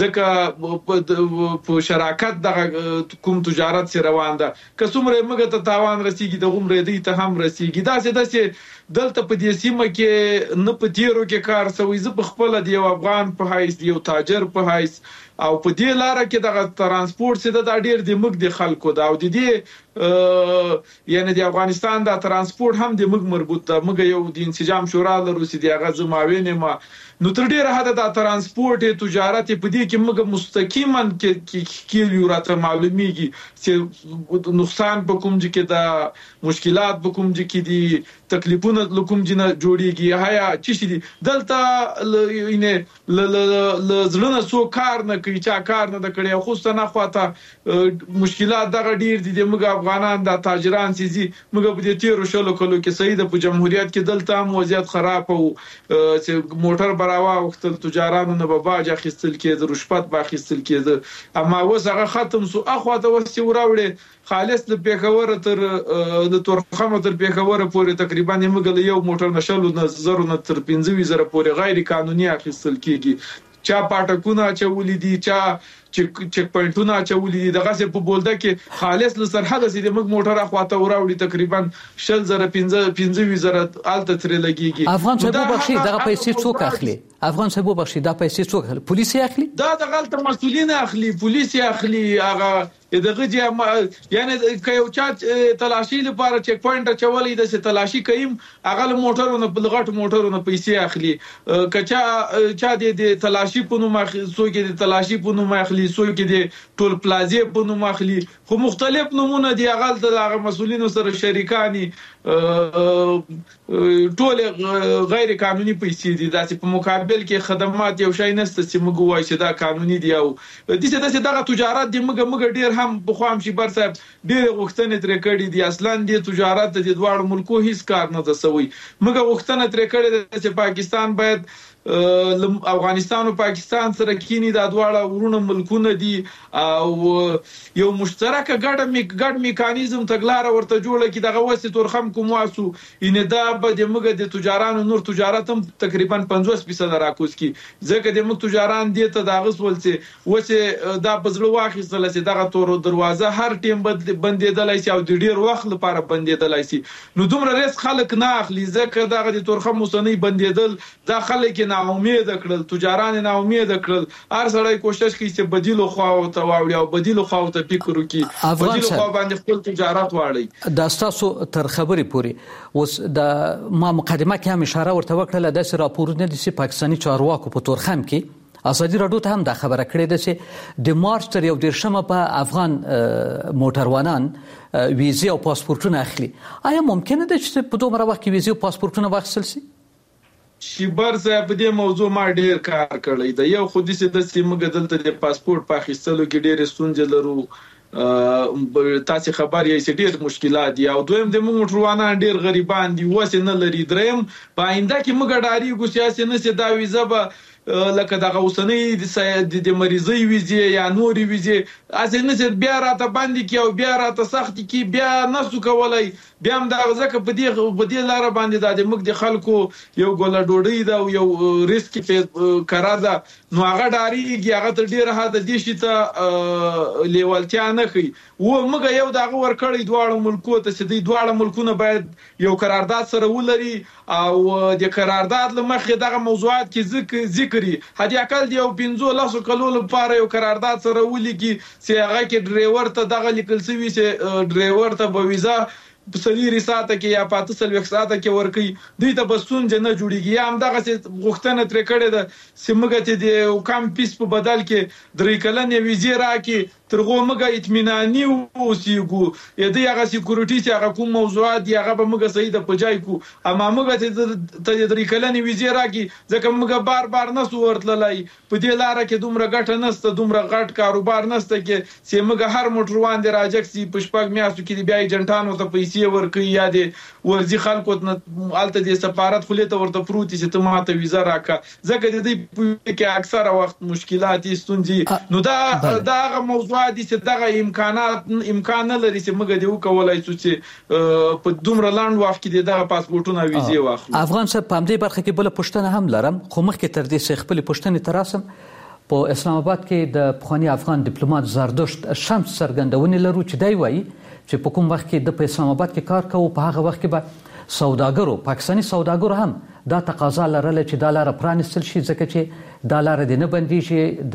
ځکه په شراکت د کوم تجارت سره روان ده که څومره موږ ته تاوان رسیږي د عمر دې ته هم رسیږي. دا څه دلته په دې سیمه کې نه په تیرو کې کار سوي زه په خپل دی افغان په حیث یو تاجر په حیث او په دې لار کې د ترانسپورت څخه د ډیر د مګ د خلکو دا او د دې یعنی د افغانستان د ترانسپورت هم د مګ مربوط ده. مګ یو د انسجام شورا لرو چې د غزه ماوینه ما نو تر ډیره حد د ترانسپورت تجارت په دې کې مګ مستقیما کې یو راته معلومیږي چې نقصان په کوم ځای کې د مشکلات په کوم ځای کې دي تکلیفونه کوم ځای جوړیږي هيا چې دي دلته ینه لزلونه سو کار نه کوي چا کار نه کړي خو ستنه خواته مشکلات دغه ډیر دي موږ افغانان د تاجران سيزي موږ په دې تیرو شلو کلو کې سید په جمهوریت کې دلته هم وضعیت خراب او چې موټر براوا وخت تجارانو نه به باج اخیستل کېد رشوت به اخیستل کېد اما اوس هغه ختم سو اخواته وسې وراوړي خالص د پیښور تر د تورخم تر پیښور پورې تقریبا موږ یو موټر نشلو نه زرو نه تر 15000 پورې غیر قانوني اخیستل کېږي. چا پټکونه چولې دي چا چک پوینټونه چولې دي دغه څه په بولده کې خالص له سرحد سي د موږ موټر اخواته وراوړي تقریبا 15000 الته تر لګيږي. افغان صاحب بخشي دغه پیسې څوک اخلي؟ افغان صاحب بخشي دا پیسې څوک اخلي؟ پولیس اخلي؟ دا د غلط مسؤلین اخلي، پولیس اخلي. هغه دغه یعنی که یو چا تلاشي لپاره چک پوینټ چولې د تلاشي کوي هغه موټرونه په لغټ موټرونه پیسې اخلي. کچا د تلاشي په نوم څوک د تلاشي په نوم اخلي څوک د ټول پلازې په نوم اخلي خو مختلف نمونه دي هغه د مسؤلینو سره شریکانی ټول غیر قانوني پیسې دي. داسې په مقابل کې خدمات یو شای نسته چې موږ وایو چې دا قانوني دی او د دې دغه تجارت دی موږ ډیر هم بخوام شي بر صاحب ډیر غوښتنې تر کړې دي اصلا د تجارت د دوه ملکو هیڅ کار نه دسوي. موږ غوښتنه تر کړې چې پاکستان باید افغانستان او پاکستان سره کینی د دواړه ورونه ملکونه دي او یو مشترک ګډ میکانیزم تګلار ورته جوړه کی دغه وسه تورخم کوم واسو ان دا به د موږ د تجارانو نور تجارت هم تقریبا 50% راکوس کی ځکه د موږ تجاران دي ته دغه ولڅ وسه دا بزلو واخیستل چې دغه تور دروازه هر ټیم بندیدلای شي او د ډیر وخت لپاره بندیدلای شي. نو دومره ریس خلک نه اخلي ځکه دغه د تورخم وسنۍ بندیدل دا خلک ناامید کړل، تجاران ناامید کړل. هر سړی کوشش کوي چې بدیلو خواو ته واوړي او بدیلو خواو ته فکر وکړي، بدیلو خواو باندې خپل تجارت واړي. دا تاسو تر خبرې پورې اوس د ما مقدمه کې هم اشاره ورته وکړه د راپورونه د پاکستاني چارواکو په تورخم کې ازادي راډیو ته هم دا خبره کړې ده چې د مارچ تر 11 په افغان موټروانان ویزه او پاسپورتونه اخلي. آیا ممکنه ده چې په دومره وخت کې ویزه او پاسپورتونه واخیستل شي؟ شیبر صاحب په دې موضوع ما ډیر کار کړی دی. یو خو دې د سیمه دلته د پاسپورت په اخیستلو کې ډیر ستونزې لرو، تاسو خبر یې چې ډیر مشکلات دي، او دویم د موټروانان ډیر غریبان دي، وسه نه لري. دریم په آینده کې موږ ډاریږو سیاسي نه سي دا ویزه به لکه دغه اوسنۍ د مریضۍ ویزه یا نوري ویزه ازنه بیا راته باندې کی او بیا راته سخت کی بیا نسو کولای، بیا هم دا ځکه په دې لار باندې د موږ د خلکو یو ګوله ډوډۍ دا او یو ریسک په کرا ده، نو هغه ډاریږي، هغه تر ډیره حد دي چې ته لیوالتیا نه کوي. و موږ یو دغه ورکړی دواړو ملکو ته چې دواړه ملکونه باید یو قرارداد سره ولري او د قرارداد لمخې دغه موضوعات کې ذکر هدي اقل دی او 15 کلو لپاره یو قرارداد سره ولګي چې هغه کې ډرایور ته دغه لیکل شوی چې ډرایور ته به ویزا په سلیری ساته کې یا پاتې سلوي ساته کې ورکي، دوی ته بسون جن جوړیږي. یا هم دغه غوښتنه تر کړه د سیمګه د کم پیس په بدل کې درې کلنې ویزه راکې ترغه موږ اطمینانی اوسېګو. یدي هغه سکیورټي چې هغه کوم موضوعات دی هغه به موږ صحیح د پجای کو، اما موږ ته درې کلنې ویزه راکې ځکه موږ بار نه سو ورتللای. په دې لار کې دومره ګټه نشته، دومره غټ کاروبار نشته کې چې موږ هر موټروان دی راځي چې پښپاک میاشتو کې بیا ایجنټانو ته پیسې ورکي یا د ورزي خلکو الته د سفارت خلیته ورته پروتي چې ته ماته ویزه راکا، ځکه د دې کې اکثره وخت مشکلات ستونزې. نو دا موضوع دي چې دغه امکان نه لري چې موږ دی وکولای چې په دومره لاند وخت کې دغه پاسپورتونه ویزه واخلو. افغان صاحب په دې برخه کې بل پښتنه هم لرم، خو مخکې تر دې چې خپل پښتنه تراسم په اسلام آباد کې د پخوانی افغان ډیپلوماټ زردشت شمس څرګندونې لرو چې دی وایي چې په کوم وخت کې د اسلام آباد کې کار کوي په هغه وخت کې به سوداګرو پاکستاني سوداګرو هم دا تقاضا لرله چې دا لار پرانستل شي، ځکه چې دا لار د نه بنديږي.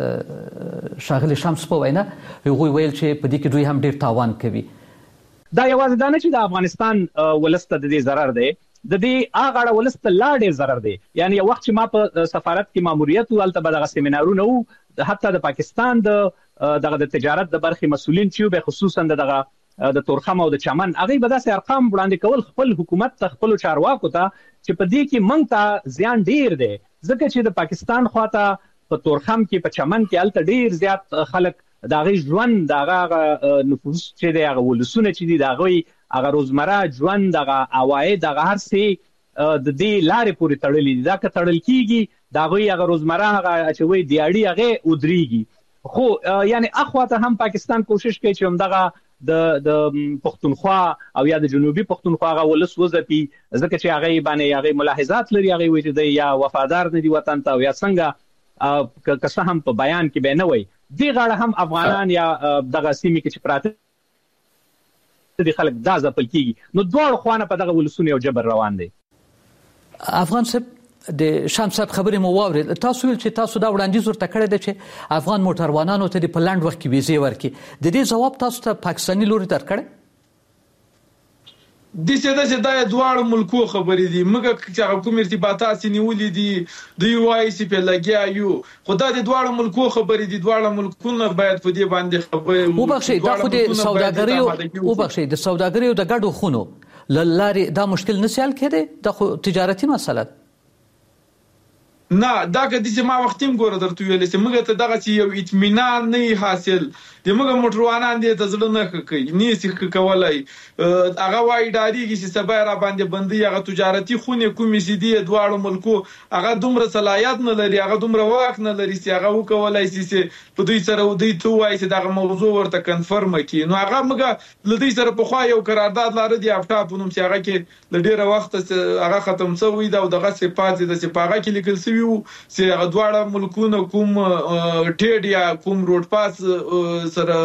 د شاغلي شمس په وینا هغوی ویل چې په دې کې دوی هم ډیر تاوان کوي. دا یوازې دا نه چې د افغانستان ولسته د دې ضرر دی، د دې هغه ولسته لا ډیر ضرر دی. یعنی یو وخت چې ما په سفارت کې ماموریت ولته به دغه سیمینارونه وو، حتی د پاکستان د تجارت د برخې مسؤلین چې به خصوصا د تورخم او د چمن هغه به داسې ارقام وړاندې کول خپل حکومت ته خپل چارواکو ته چې په دې کې موږ ته زیان ډیر دی، ځکه چې د پاکستان خواته په تورخم کې په چمن کې الته ډیر زیات خلک دغه ژوند دغه نفوس چې دغه ولسونه چې دي دغه هغه روزمره ژوند دغه عواید دغه هر څه د دې لارې پورې تړلې دي. دا که تړل کیږي دغه هغه روزمره هغه چې وي دیاړي هغه ودرېږي. خو یعنی اخواته هم پاکستان کوشش کوي چې همدغه د پښتونخوا او یا د جنوبي پښتونخوا غو ولس وځپي، ځکه چې هغه باندې هغه ملاحظات لري، هغه وایي چې یا وفادار نه دي وطن ته یا څنګه که هم په بیان کې به نه وي. دی غاړه هم افغانان یا دغه سیمې کې چې پراته دي خلک دا ځپل کیږي. نو دواړو خوانه په دغه ولسونه یو جبر روان دي. افغان صاحب د شمس صاحب خبرې مو واورید، تاسو ویل چې تاسو دا وړاندیز ورته کړی دی چې افغان موټروانانو ته د پلاند وخت کې ویزه ورکړي، د دې جواب تاسو ته پاکستاني لوري درکړی؟ د څه د دواړو ملکو خبرې دي، موږ چې کوم ارتباطات نیولې دي د یو آی سی په لګیا یو، خدای د دواړو ملکو خبرې دي، دواړو ملکونه باید په دې باندې خبرې وبخښي. دا خو د سوداګریو د ګډو خونو لارې دا مشکل نه سیال کړي، دا خو تجارتي مسله نه. دا که د ما وختیم ګوره درته ویل چې موږ ته دغه چې یو اطمینان نه حاصل د موږ موټروانان دي ته ځل نه کوي نه سې کولای، هغه وای ډاریږي چې سبا را باندې بندي هغه تجارتي خونه کومې سي دي دواړو ملکو هغه دومره صلاحیت نه لري، هغه دومره وخت نه لري چې هغه وکولای شي په دوی سره دوی ته وای چې دغه موضوع ورته کنفرم کړي. نو هغه موږ لدی سره په خوا یو قرارداد لاره دی افټاپ نوم چې هغه کې لډیره وخت هغه ختم شوی دا او دغه صفات د صفاغه کې لیکل شوی شوی چې هغه دواړه ملکونه کوم ټیډ یا کوم روډ پاس سره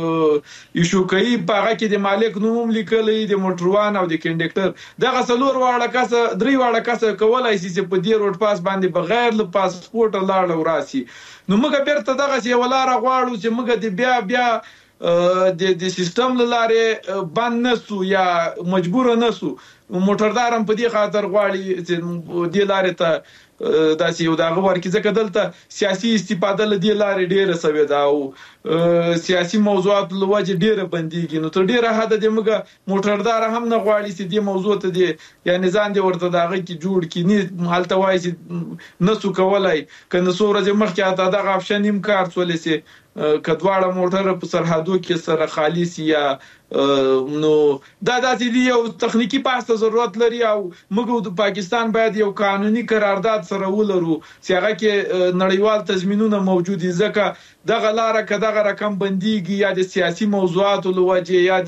ایشو کوي په هغه کې د مالک نوم لیکلی د موټروان او د کنډکټر دغه څلور واړه کسه درې واړه کسه کولای شي چې په دې روډ پاس باندې بغیر له پاسپورت لاړ وراسي. نو موږ بیرته دغه چې ولاره غواړو چې موږ د بیا د سیستم لاره باندې نسو یا مجبور نسو. موټردارم په دې خاطر غواړي چې د لارې ته داسې یو دغه ورکې ځکه دلته سیاسي استفاده له دې لارې ډیره سوي دا او سیاسي موضوعات له وجه ډیره بنديږي. نو تر ډیره حد د موږ موټردار هم نه غواړي چې دې موضوع ته دی یعنی ځان دې ورته دغه کې جوړ کی نه حالت وایي چې نسو کولای کنه سورج مخکې اته دغه افشن امکار څولې سي کډواړه موټر په سرحدو کې سره خالص یا نو دا د یو تخنیکی پاسته ضرورت لري او موږ د پاکستان باید یو قانوني قرارداد سره ولرو چې هغه کې نړیوال تضمینونه موجود دي ځکه دغه لاره کداغه رقم بنديږي یا د سیاسي موضوعاتو لوجه یا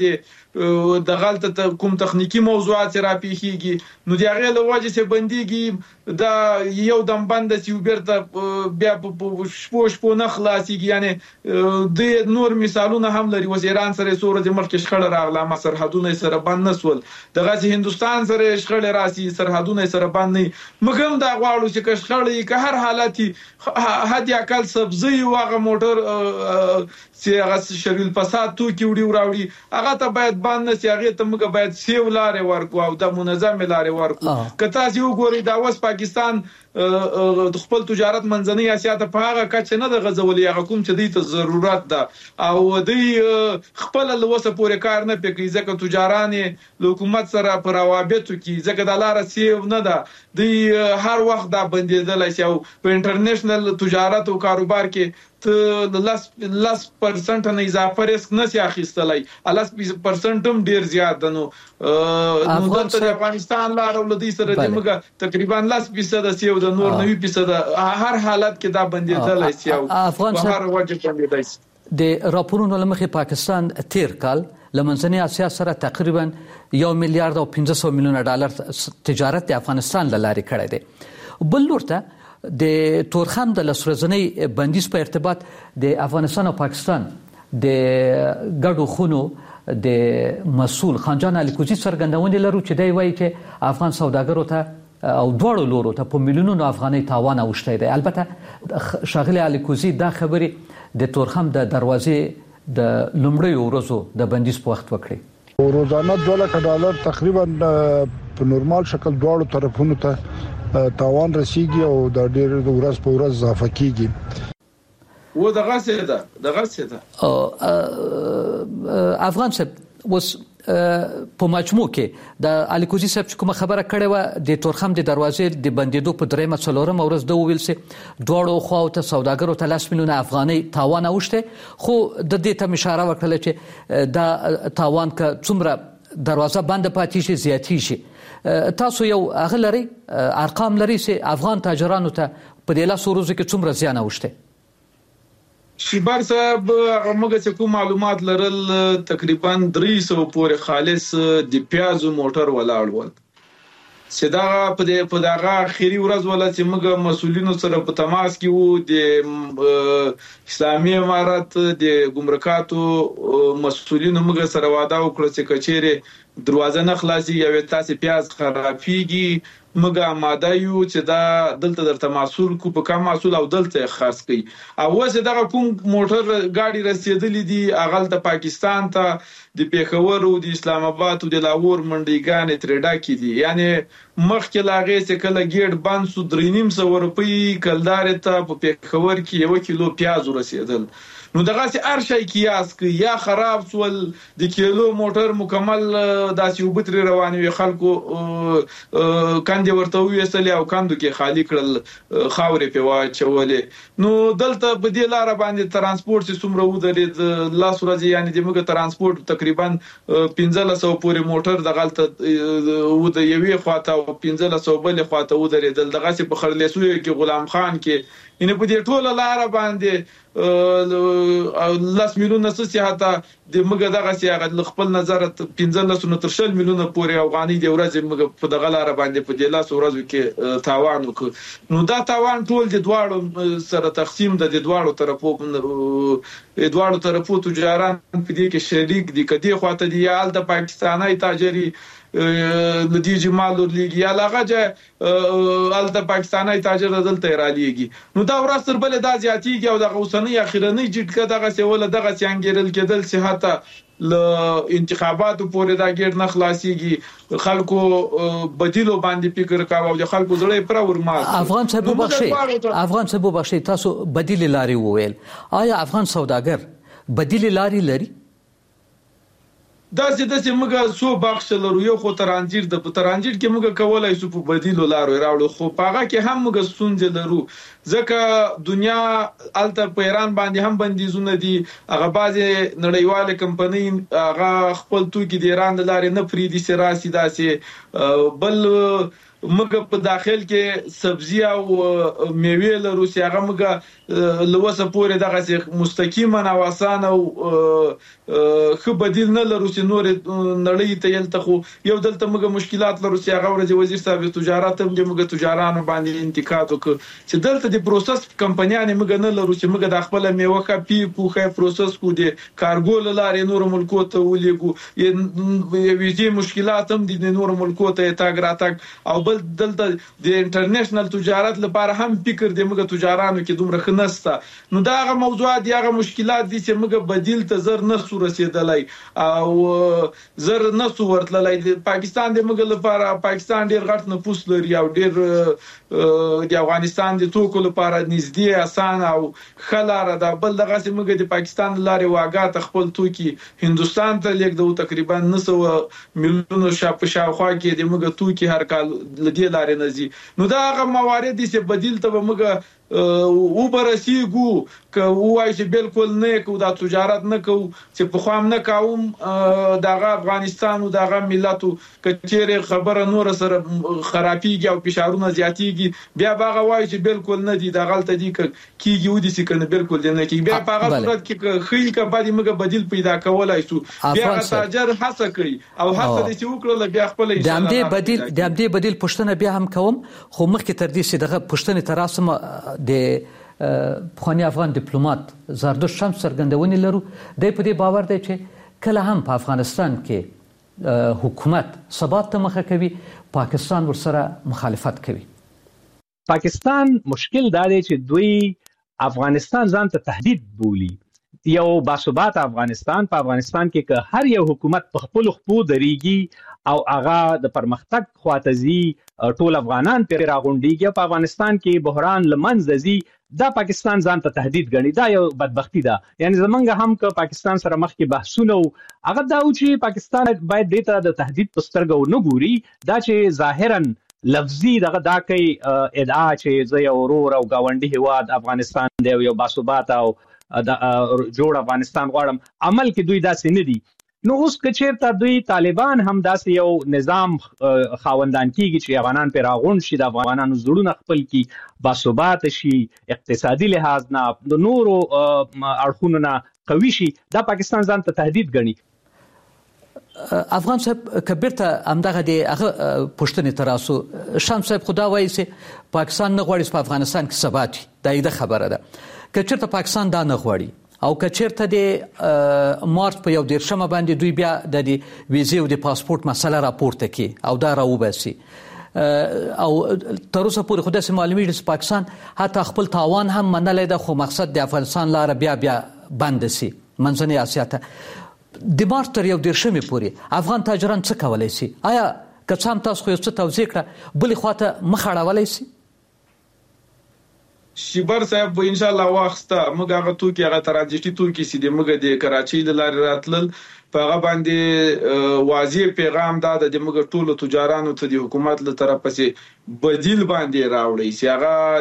د غلطه کوم تخنیکی موضوعات را پیخيږي نو دغه لوجه چې بنديږي دا یو دم بند چې وبرته بیا په شپو نه خلاصيږي یعنی د نور مثالونه هم لري وزیران سره سورج مخکې شخړه راغله ما سرحدونه سره بند نسول دغه چې هندستان سره شخړه راسي سرحدونه سره بند نه مګم دا غواړو چې شخړه که هر حالتي حد اقل سبزي واغه موټر چې هغه شریل فساد تو کې وړي وراوړي هغه ته باید باندې چې هغه ته موږ باید سیو لارې ورکو او د منظم لارې ورکو که تاسو وګورئ دا اوس پاکستان د خپل تجارت منځنۍ اسیا ته په هغه کچ نه د غزولې هغه کوم چې د ضرورت ده او د خپل لوسه پورې کار نه پکې ځکه تجاران له حکومت سره پر روابطو کې ځکه د لار سیو نه ده د هر وخت دا بندیدل شي او په انټرنیشنل تجارت او کاروبار کې ته لس% نه اضافه ریسک نشي اخیستلای 10% هم ډیر زیات ده. نو د افغانستان لار ولدي سره د موږ تقریبا 10% سیو د نور 90% هر حالت کې دا بندیدل شي او هر وجه بندیدای شي. د راپورونو لمخې پاکستان تیر کال لمنځنۍ اسیا سره تقریبا 1 میلیارډ او 500 میلیونه ډالر تجارت د افغانستان لاري کړی دی. بل لورته د تورخم د لسرزنۍ بندیز په ارتباط د افغانستان او پاکستان د ګډو خونو د مسؤل خانجان الیکوزي څرګندونې لرو چې دی وایي چې افغان سوداګرو ته او دواړو لورو ته په میلیونونو افغانۍ تاوان اوښتی دی. البته ښاغلي الیکوزي دا خبرې د تورخم د دروازې د لومړیو ورځو د بندیز په وخت وکړي. روزانه $2 تقریبا په نورمال شکل دواړو طرفونو ته تاوان رسیږي او د ډېر ورځ په ورځ اضافه کیږي. و دغه څه ده افغان صاحب وس په مجموع کې د الیکوزي صاحب کوم خبره کړې و د تورخم د دروازې د بندیدو په درېمه څلورم ورځ د ویل سي دواړو خواو ته سوداګرو ته 10 میلیونه افغانۍ تاوان اوښته خو د دې ته اشاره وکړه چې دا تاوان ک څومره دروازه بند پاتې شي زیاتی شي. تاسو یو اغلري ارقام لري چې افغان تاجرانو ته په دې لاسو روزو کې څومره زیان اوښته؟ شیبر صاحب موږ چې کوم معلومات لرل تقریبا 300 پورې خالص د پیازو موټر ولاړ ول صدا په دغه اخیری ورځ ولا چې موږ مسولینو سره په تماس کې وو د اسلامي امارات د ګمرکاتو مسولینو موږ سره وعده وکړه چې کچېره دروازه نه خلاصي یا تاسو پیاز خرابيږي موږ آماده یو چې دا دلته درته محصول کو په کم محصول او دلته خرڅ کړي او وسه دغه کوم موټر گاډي رسیدلې دي اغل ته پاکستان ته د پیښور او د اسلام آباد او د لاهور منډیګان ترډا کې دي یعنی مخکې لاغې چې کله ګیټ بند سو 3.5 روپۍ کلدار ته په پیښور کې 1 کیلو پیاز رسیدل. نو دغه سي ارشای کیاس کې یا خراب سول د کیلو موټر مکمل داسې وبتري روان وي خلکو کاندې ورته وېسل او کاندو کې خالی کړل خاورې په واچولې. نو دلته په دې لار باندې ترانسپورت څومره ودرېد لاس ورځي یعنی د موږ ترانسپورت تقریبا 1500 پورې موټر د غلطه و د یوې خواته او 1500 بل خواته ودرېدل. دغه سي په خړلېسوي کې غلام خان کې ان په دې ټوله لار باندې 10 میلیونه سیاحت د موږ دغه سیاحت خپل نظر 15 تر 20 میلیونه پورې افغاني د ورځې موږ په دغه لار باندې په د 10 ورځو کې تاوان وکړ. نو دا تاوان ټول د دواړو سره تقسیم د دواړو طرفو تجاران په دې کې شریک دي. کدي خواته دی یال د پاکستاني تاجري لدی جمال ورلیږي یا لغه ال د پاکستاني تاجر دلته را لیږي. نو دا ورځ تر بل دا زیاتیږي او د اوسنۍ اخیرنۍ جټکه دغه سیول دغه څنګهرل کېدل صحت ل انتخاباتو پورې دا ګډ نه خلاصيږي. خلکو بدیلو باندې فکر کاوه او د خلکو زړه پر ورمال. افغان صاحب بخشي تاسو بدیل لاري وویل. آیا افغان سوداګر بدیل لاري لري؟ دا چې موږ سو بخش لرو یو خو ترانزیت کې موږ کولای شو په بدیلو لارو راوړو خو پاغه کې هم موږ ستونزې لرو ځکه دنیا الته په ایران باندې هم بندیزونه دي. هغه بعضي نړیواله کمپنۍ هغه خپل توکي د ایران د لارې نه فریدي سراسي داسې بل موږ په داخل کې سبزی او میوه لرو چې هغه موږ لوسه پورې دغه مستقیما او اسانه او خو بدیل نه لرو چې نور نړۍ ته یلته خو یو دلته موږ مشکلات لرو چې هغه ورځ وزیر صاحب تجارت هم د موږ تجارانو باندې انتقاد وکړ چې دلته د پروسس کمپنیانې موږ نه لرو چې موږ د خپل میوه کپی پوخه پروسس کو دي کارګو لاره نور ملکو ته ولېګو یوې مشکلات هم د نور ملکو ته تاګ راتګ او دلته د انټرنیشنل تجارت لپاره هم فکر د موږ تجارانو کې دومره خنسته. نو دا هغه موضوعات دي هغه مشکلات دي چې موږ بدیل ته زر نه رسیدلای او زر نه ورتللای. پاکستان د موږ لپاره پاکستان ډیر غټ نفوس لري او ډیر د افغانستان د توکو لپاره نږدې اسانه او خلاره ده. بل دغه چې موږ د پاکستان لارې واګات خپل توکي هندستان ته لیږدو تقریبا 900 میلیونه شاوخوا کې د موږ توکي هر کال دې لارې نزي. نو دا هغه موارد دي چې بدیل ته موږ او برسیګو که وای چې بالکل نه کو دا تجارت نه کو چې په خوام نه کوم دغه افغانستان او دغه ملتو کچېره خبره نور سره خرابيږي او فشارونه زیاتېږي بیا باغه وای چې بالکل نه دي د غلطه دي کیږي ودي چې کنه بالکل نه کیږي بیا په هغه صورت کې خېل کا باندې موږ بدیل پیدا کولای شو. بیا تاجر هڅه کوي او هڅه دې چې وکړل بیا خپل د همدې بدیل پښتنه بیا هم کوم خو مخکې تر دې چې دغه پښتنه تراسم د پخوانی افغان ډیپلوماټ زردوش شمس څرګندونې لرو. د په دې باور دی چې کله هم په افغانستان کې حکومت ثبات ته مخه کوي پاکستان ورسره مخالفت کوي. پاکستان مشکل دا دی چې دوی افغانستان ځان ته تهدید بولي. یو باثبات افغانستان په افغانستان کې که هر یو حکومت په خپل خپو دریږي او هغه د پرمختګ خواته ټول افغانان پر راغونډيږي په افغانستان کې بحران لمنځه ځي دا پاکستان ځان ته تهدید ګڼي. دا یو بدبختی ده. یعنی زمونږ هم که پاکستان سره مخ کې بحثونه هغه دا چې پاکستان باید دته د تهدید په سترګو نه ګوري. دا چې ظاهرا لفظي دغه دا کوي ادعا چې زه یو ورور او گاونډي هواد افغانستان دی یو باثبات او د جوړ افغانستان غواړم عمل کې دوی داسې نه دي. نو اوس کچېرته دوی طالبان هم داسې یو نظام خاوندان کیږي چې افغانان پر راغونډ شي د افغانانو زړونه خپل کی باثبات شي اقتصادي لحاظ نه د نورو اړخونو نه قوي شي. دا پاکستان ځان ته تهدید ګڼي. افغان صاحب کبیرته همدغه د هغه پښتنې تراسو شمس صاحب خدا وایي چې پاکستان نه غواړي په افغانستان کې ثبات دا یې خبره ده. کچېرته پاکستان دا نه غواړي او کچېرته د مارچ په 11 باندې دوی بیا د ویزې او د پاسپورت مسله راپورته کوي او دا راوباسي او تر اوسه پورې خو داسې معلومیږي چې پاکستان حتی خپل تاوان هم منلی ده خو مقصد د افغانستان لاره بیا بند شي منځنۍ اسیا ته. د مارچ تر 11 پورې افغان تاجران څه کولی شي؟ آیا که څه هم تاسو خو یو څه توضیح کړه بلې خواته مخ اړولی شي؟ شیبر صاحب ان شاء الله واخسته موږ هغه توکي هغه ترانزیتي توکي چې د موږ د کراچۍ د لارې راتلل په هغه باندې واضح پیغام دا د موږ ټولو تجارانو ته د حکومت له طرفه چې بدیل باندې راوړي چې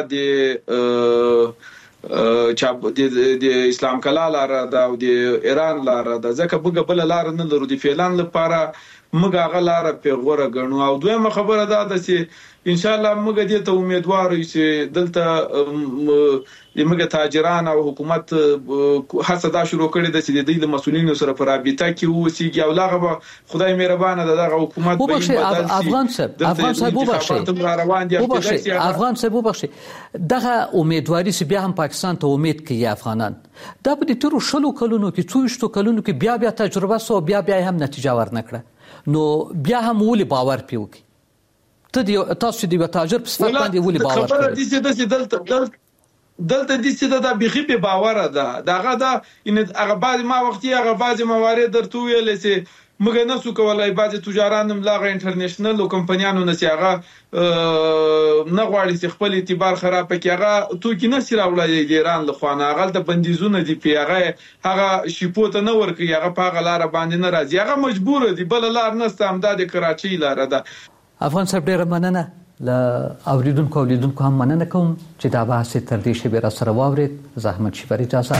هغه د اسلام کلا لاره دا او د ایران لاره دا ځکه موږ بل لار نه لرو د فعلان لپاره موږ هغه لار په غوړه غنو. او دویمه خبره ده چې ان شاء الله موږ دې ته امیدوار یو چې دلته موږ تاجران او حکومت هڅه دا شروع کړې ده چې د دې مسؤلینو سره په رابطه کې اوسېږي او لاغه خدای مهربانه ده دغه حکومت به بدل شي. افغان صاحب وبخښي افغان صاحب وبخښي دغه امیدواري چې بیا هم پاکستان ته امید کوي افغانان دا په دې تر شلو کلونو کې 200 کلونو کې بیا تجربه سو بیا هم نتیجه ورنکړه نو بیا هم ولې باور پیوږي تاسو د تاجر په صفت باندې ولې باور کوئ؟ خبره دي چې دلته د څه د بيخي په باور ده دغه دا ان هغه بعض ما وختي هغه بعض موارد درته ویل چې موږ نه څو کولای بعض تجاران ملاغه انټرنیشنل او کمپنیانو نه سیغه نه غواړي چې خپل اعتبار خراب کړي هغه تو کې نه سره وړي د ایران له خوانه هغه د بندیزونه دی پیغه هغه شیپوت نه ورکي هغه په غلار باندې نه راځي هغه مجبور دي بل لار نه استعمال د کراچي لار ده. افغان صاحب ډیر مننه ل اوریدونکو هم مننه کوم چې دا بحث تر دې شی به را سره واورید. زحمت شي پر اجازه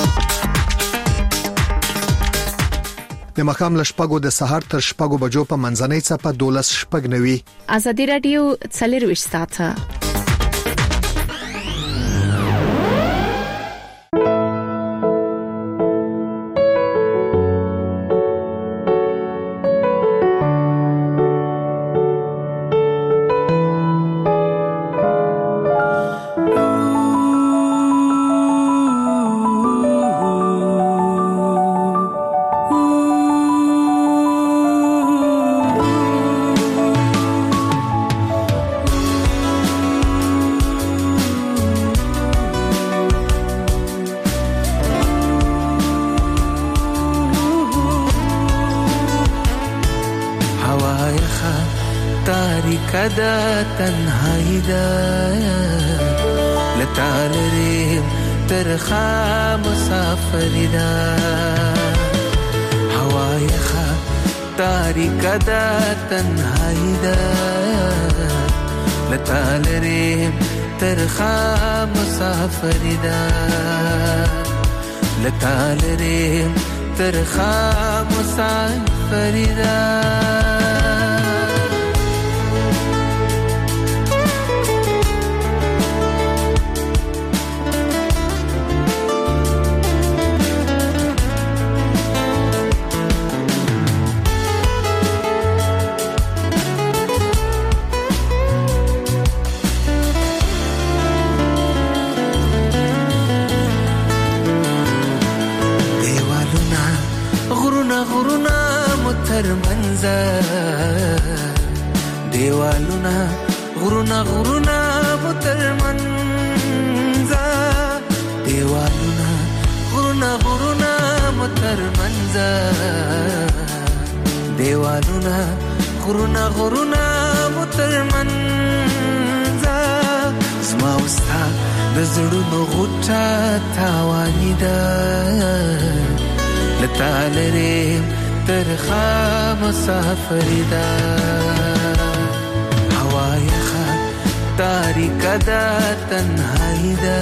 د مخام لشپګو د سحر تر شپګو بجو په منځنۍ څپه 12 شپګ نوي. ازادي رادیو 24 ساعته کدا تنهایی دا لتعالریم ترخا مسافری دا هوای خا تاریک دا تنهایی دا لتعالریم ترخا مسافری دا لتعالریم ترخا مسافری دا دیوالونا غرونا مترمنزا دیوالونا غرونا مترمنزا دیوالونا غرونا مترمنزا زما وستا د زړونو غوټه تاوانی ده لتالره ترخا مسافری دا هوای خا تاریک دا تنهایی دا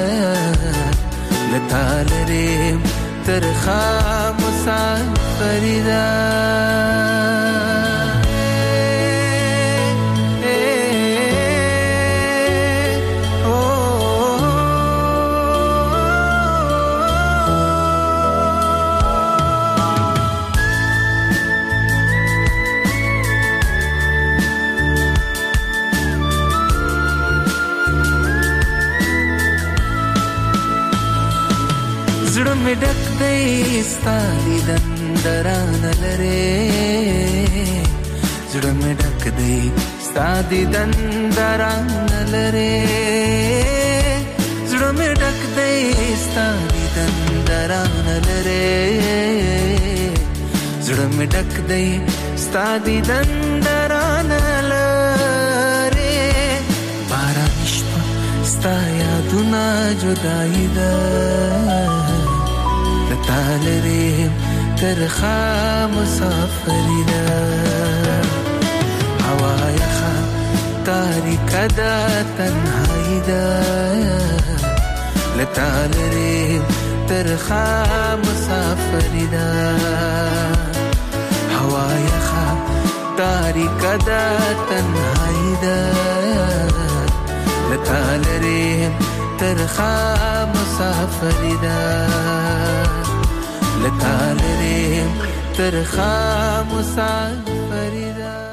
لتالریم ترخا مسافری دا می ډک دی ستالي دندران لره زړه می ډک دی ستالي دندران لره زړه می ډک دی ستالي دندران لره زړه می ډک دی ستالي دندران لره باران شپه ستا یادونه جدای ده تالریم ترخا مسافری دا هوای خا تاریک دا تنهایی دا لتالریم ترخا مسافری دا هوای خا تاریک دا تنهایی دا لتالریم ترخا مسافری دا لتالریم ترخا مسافری دا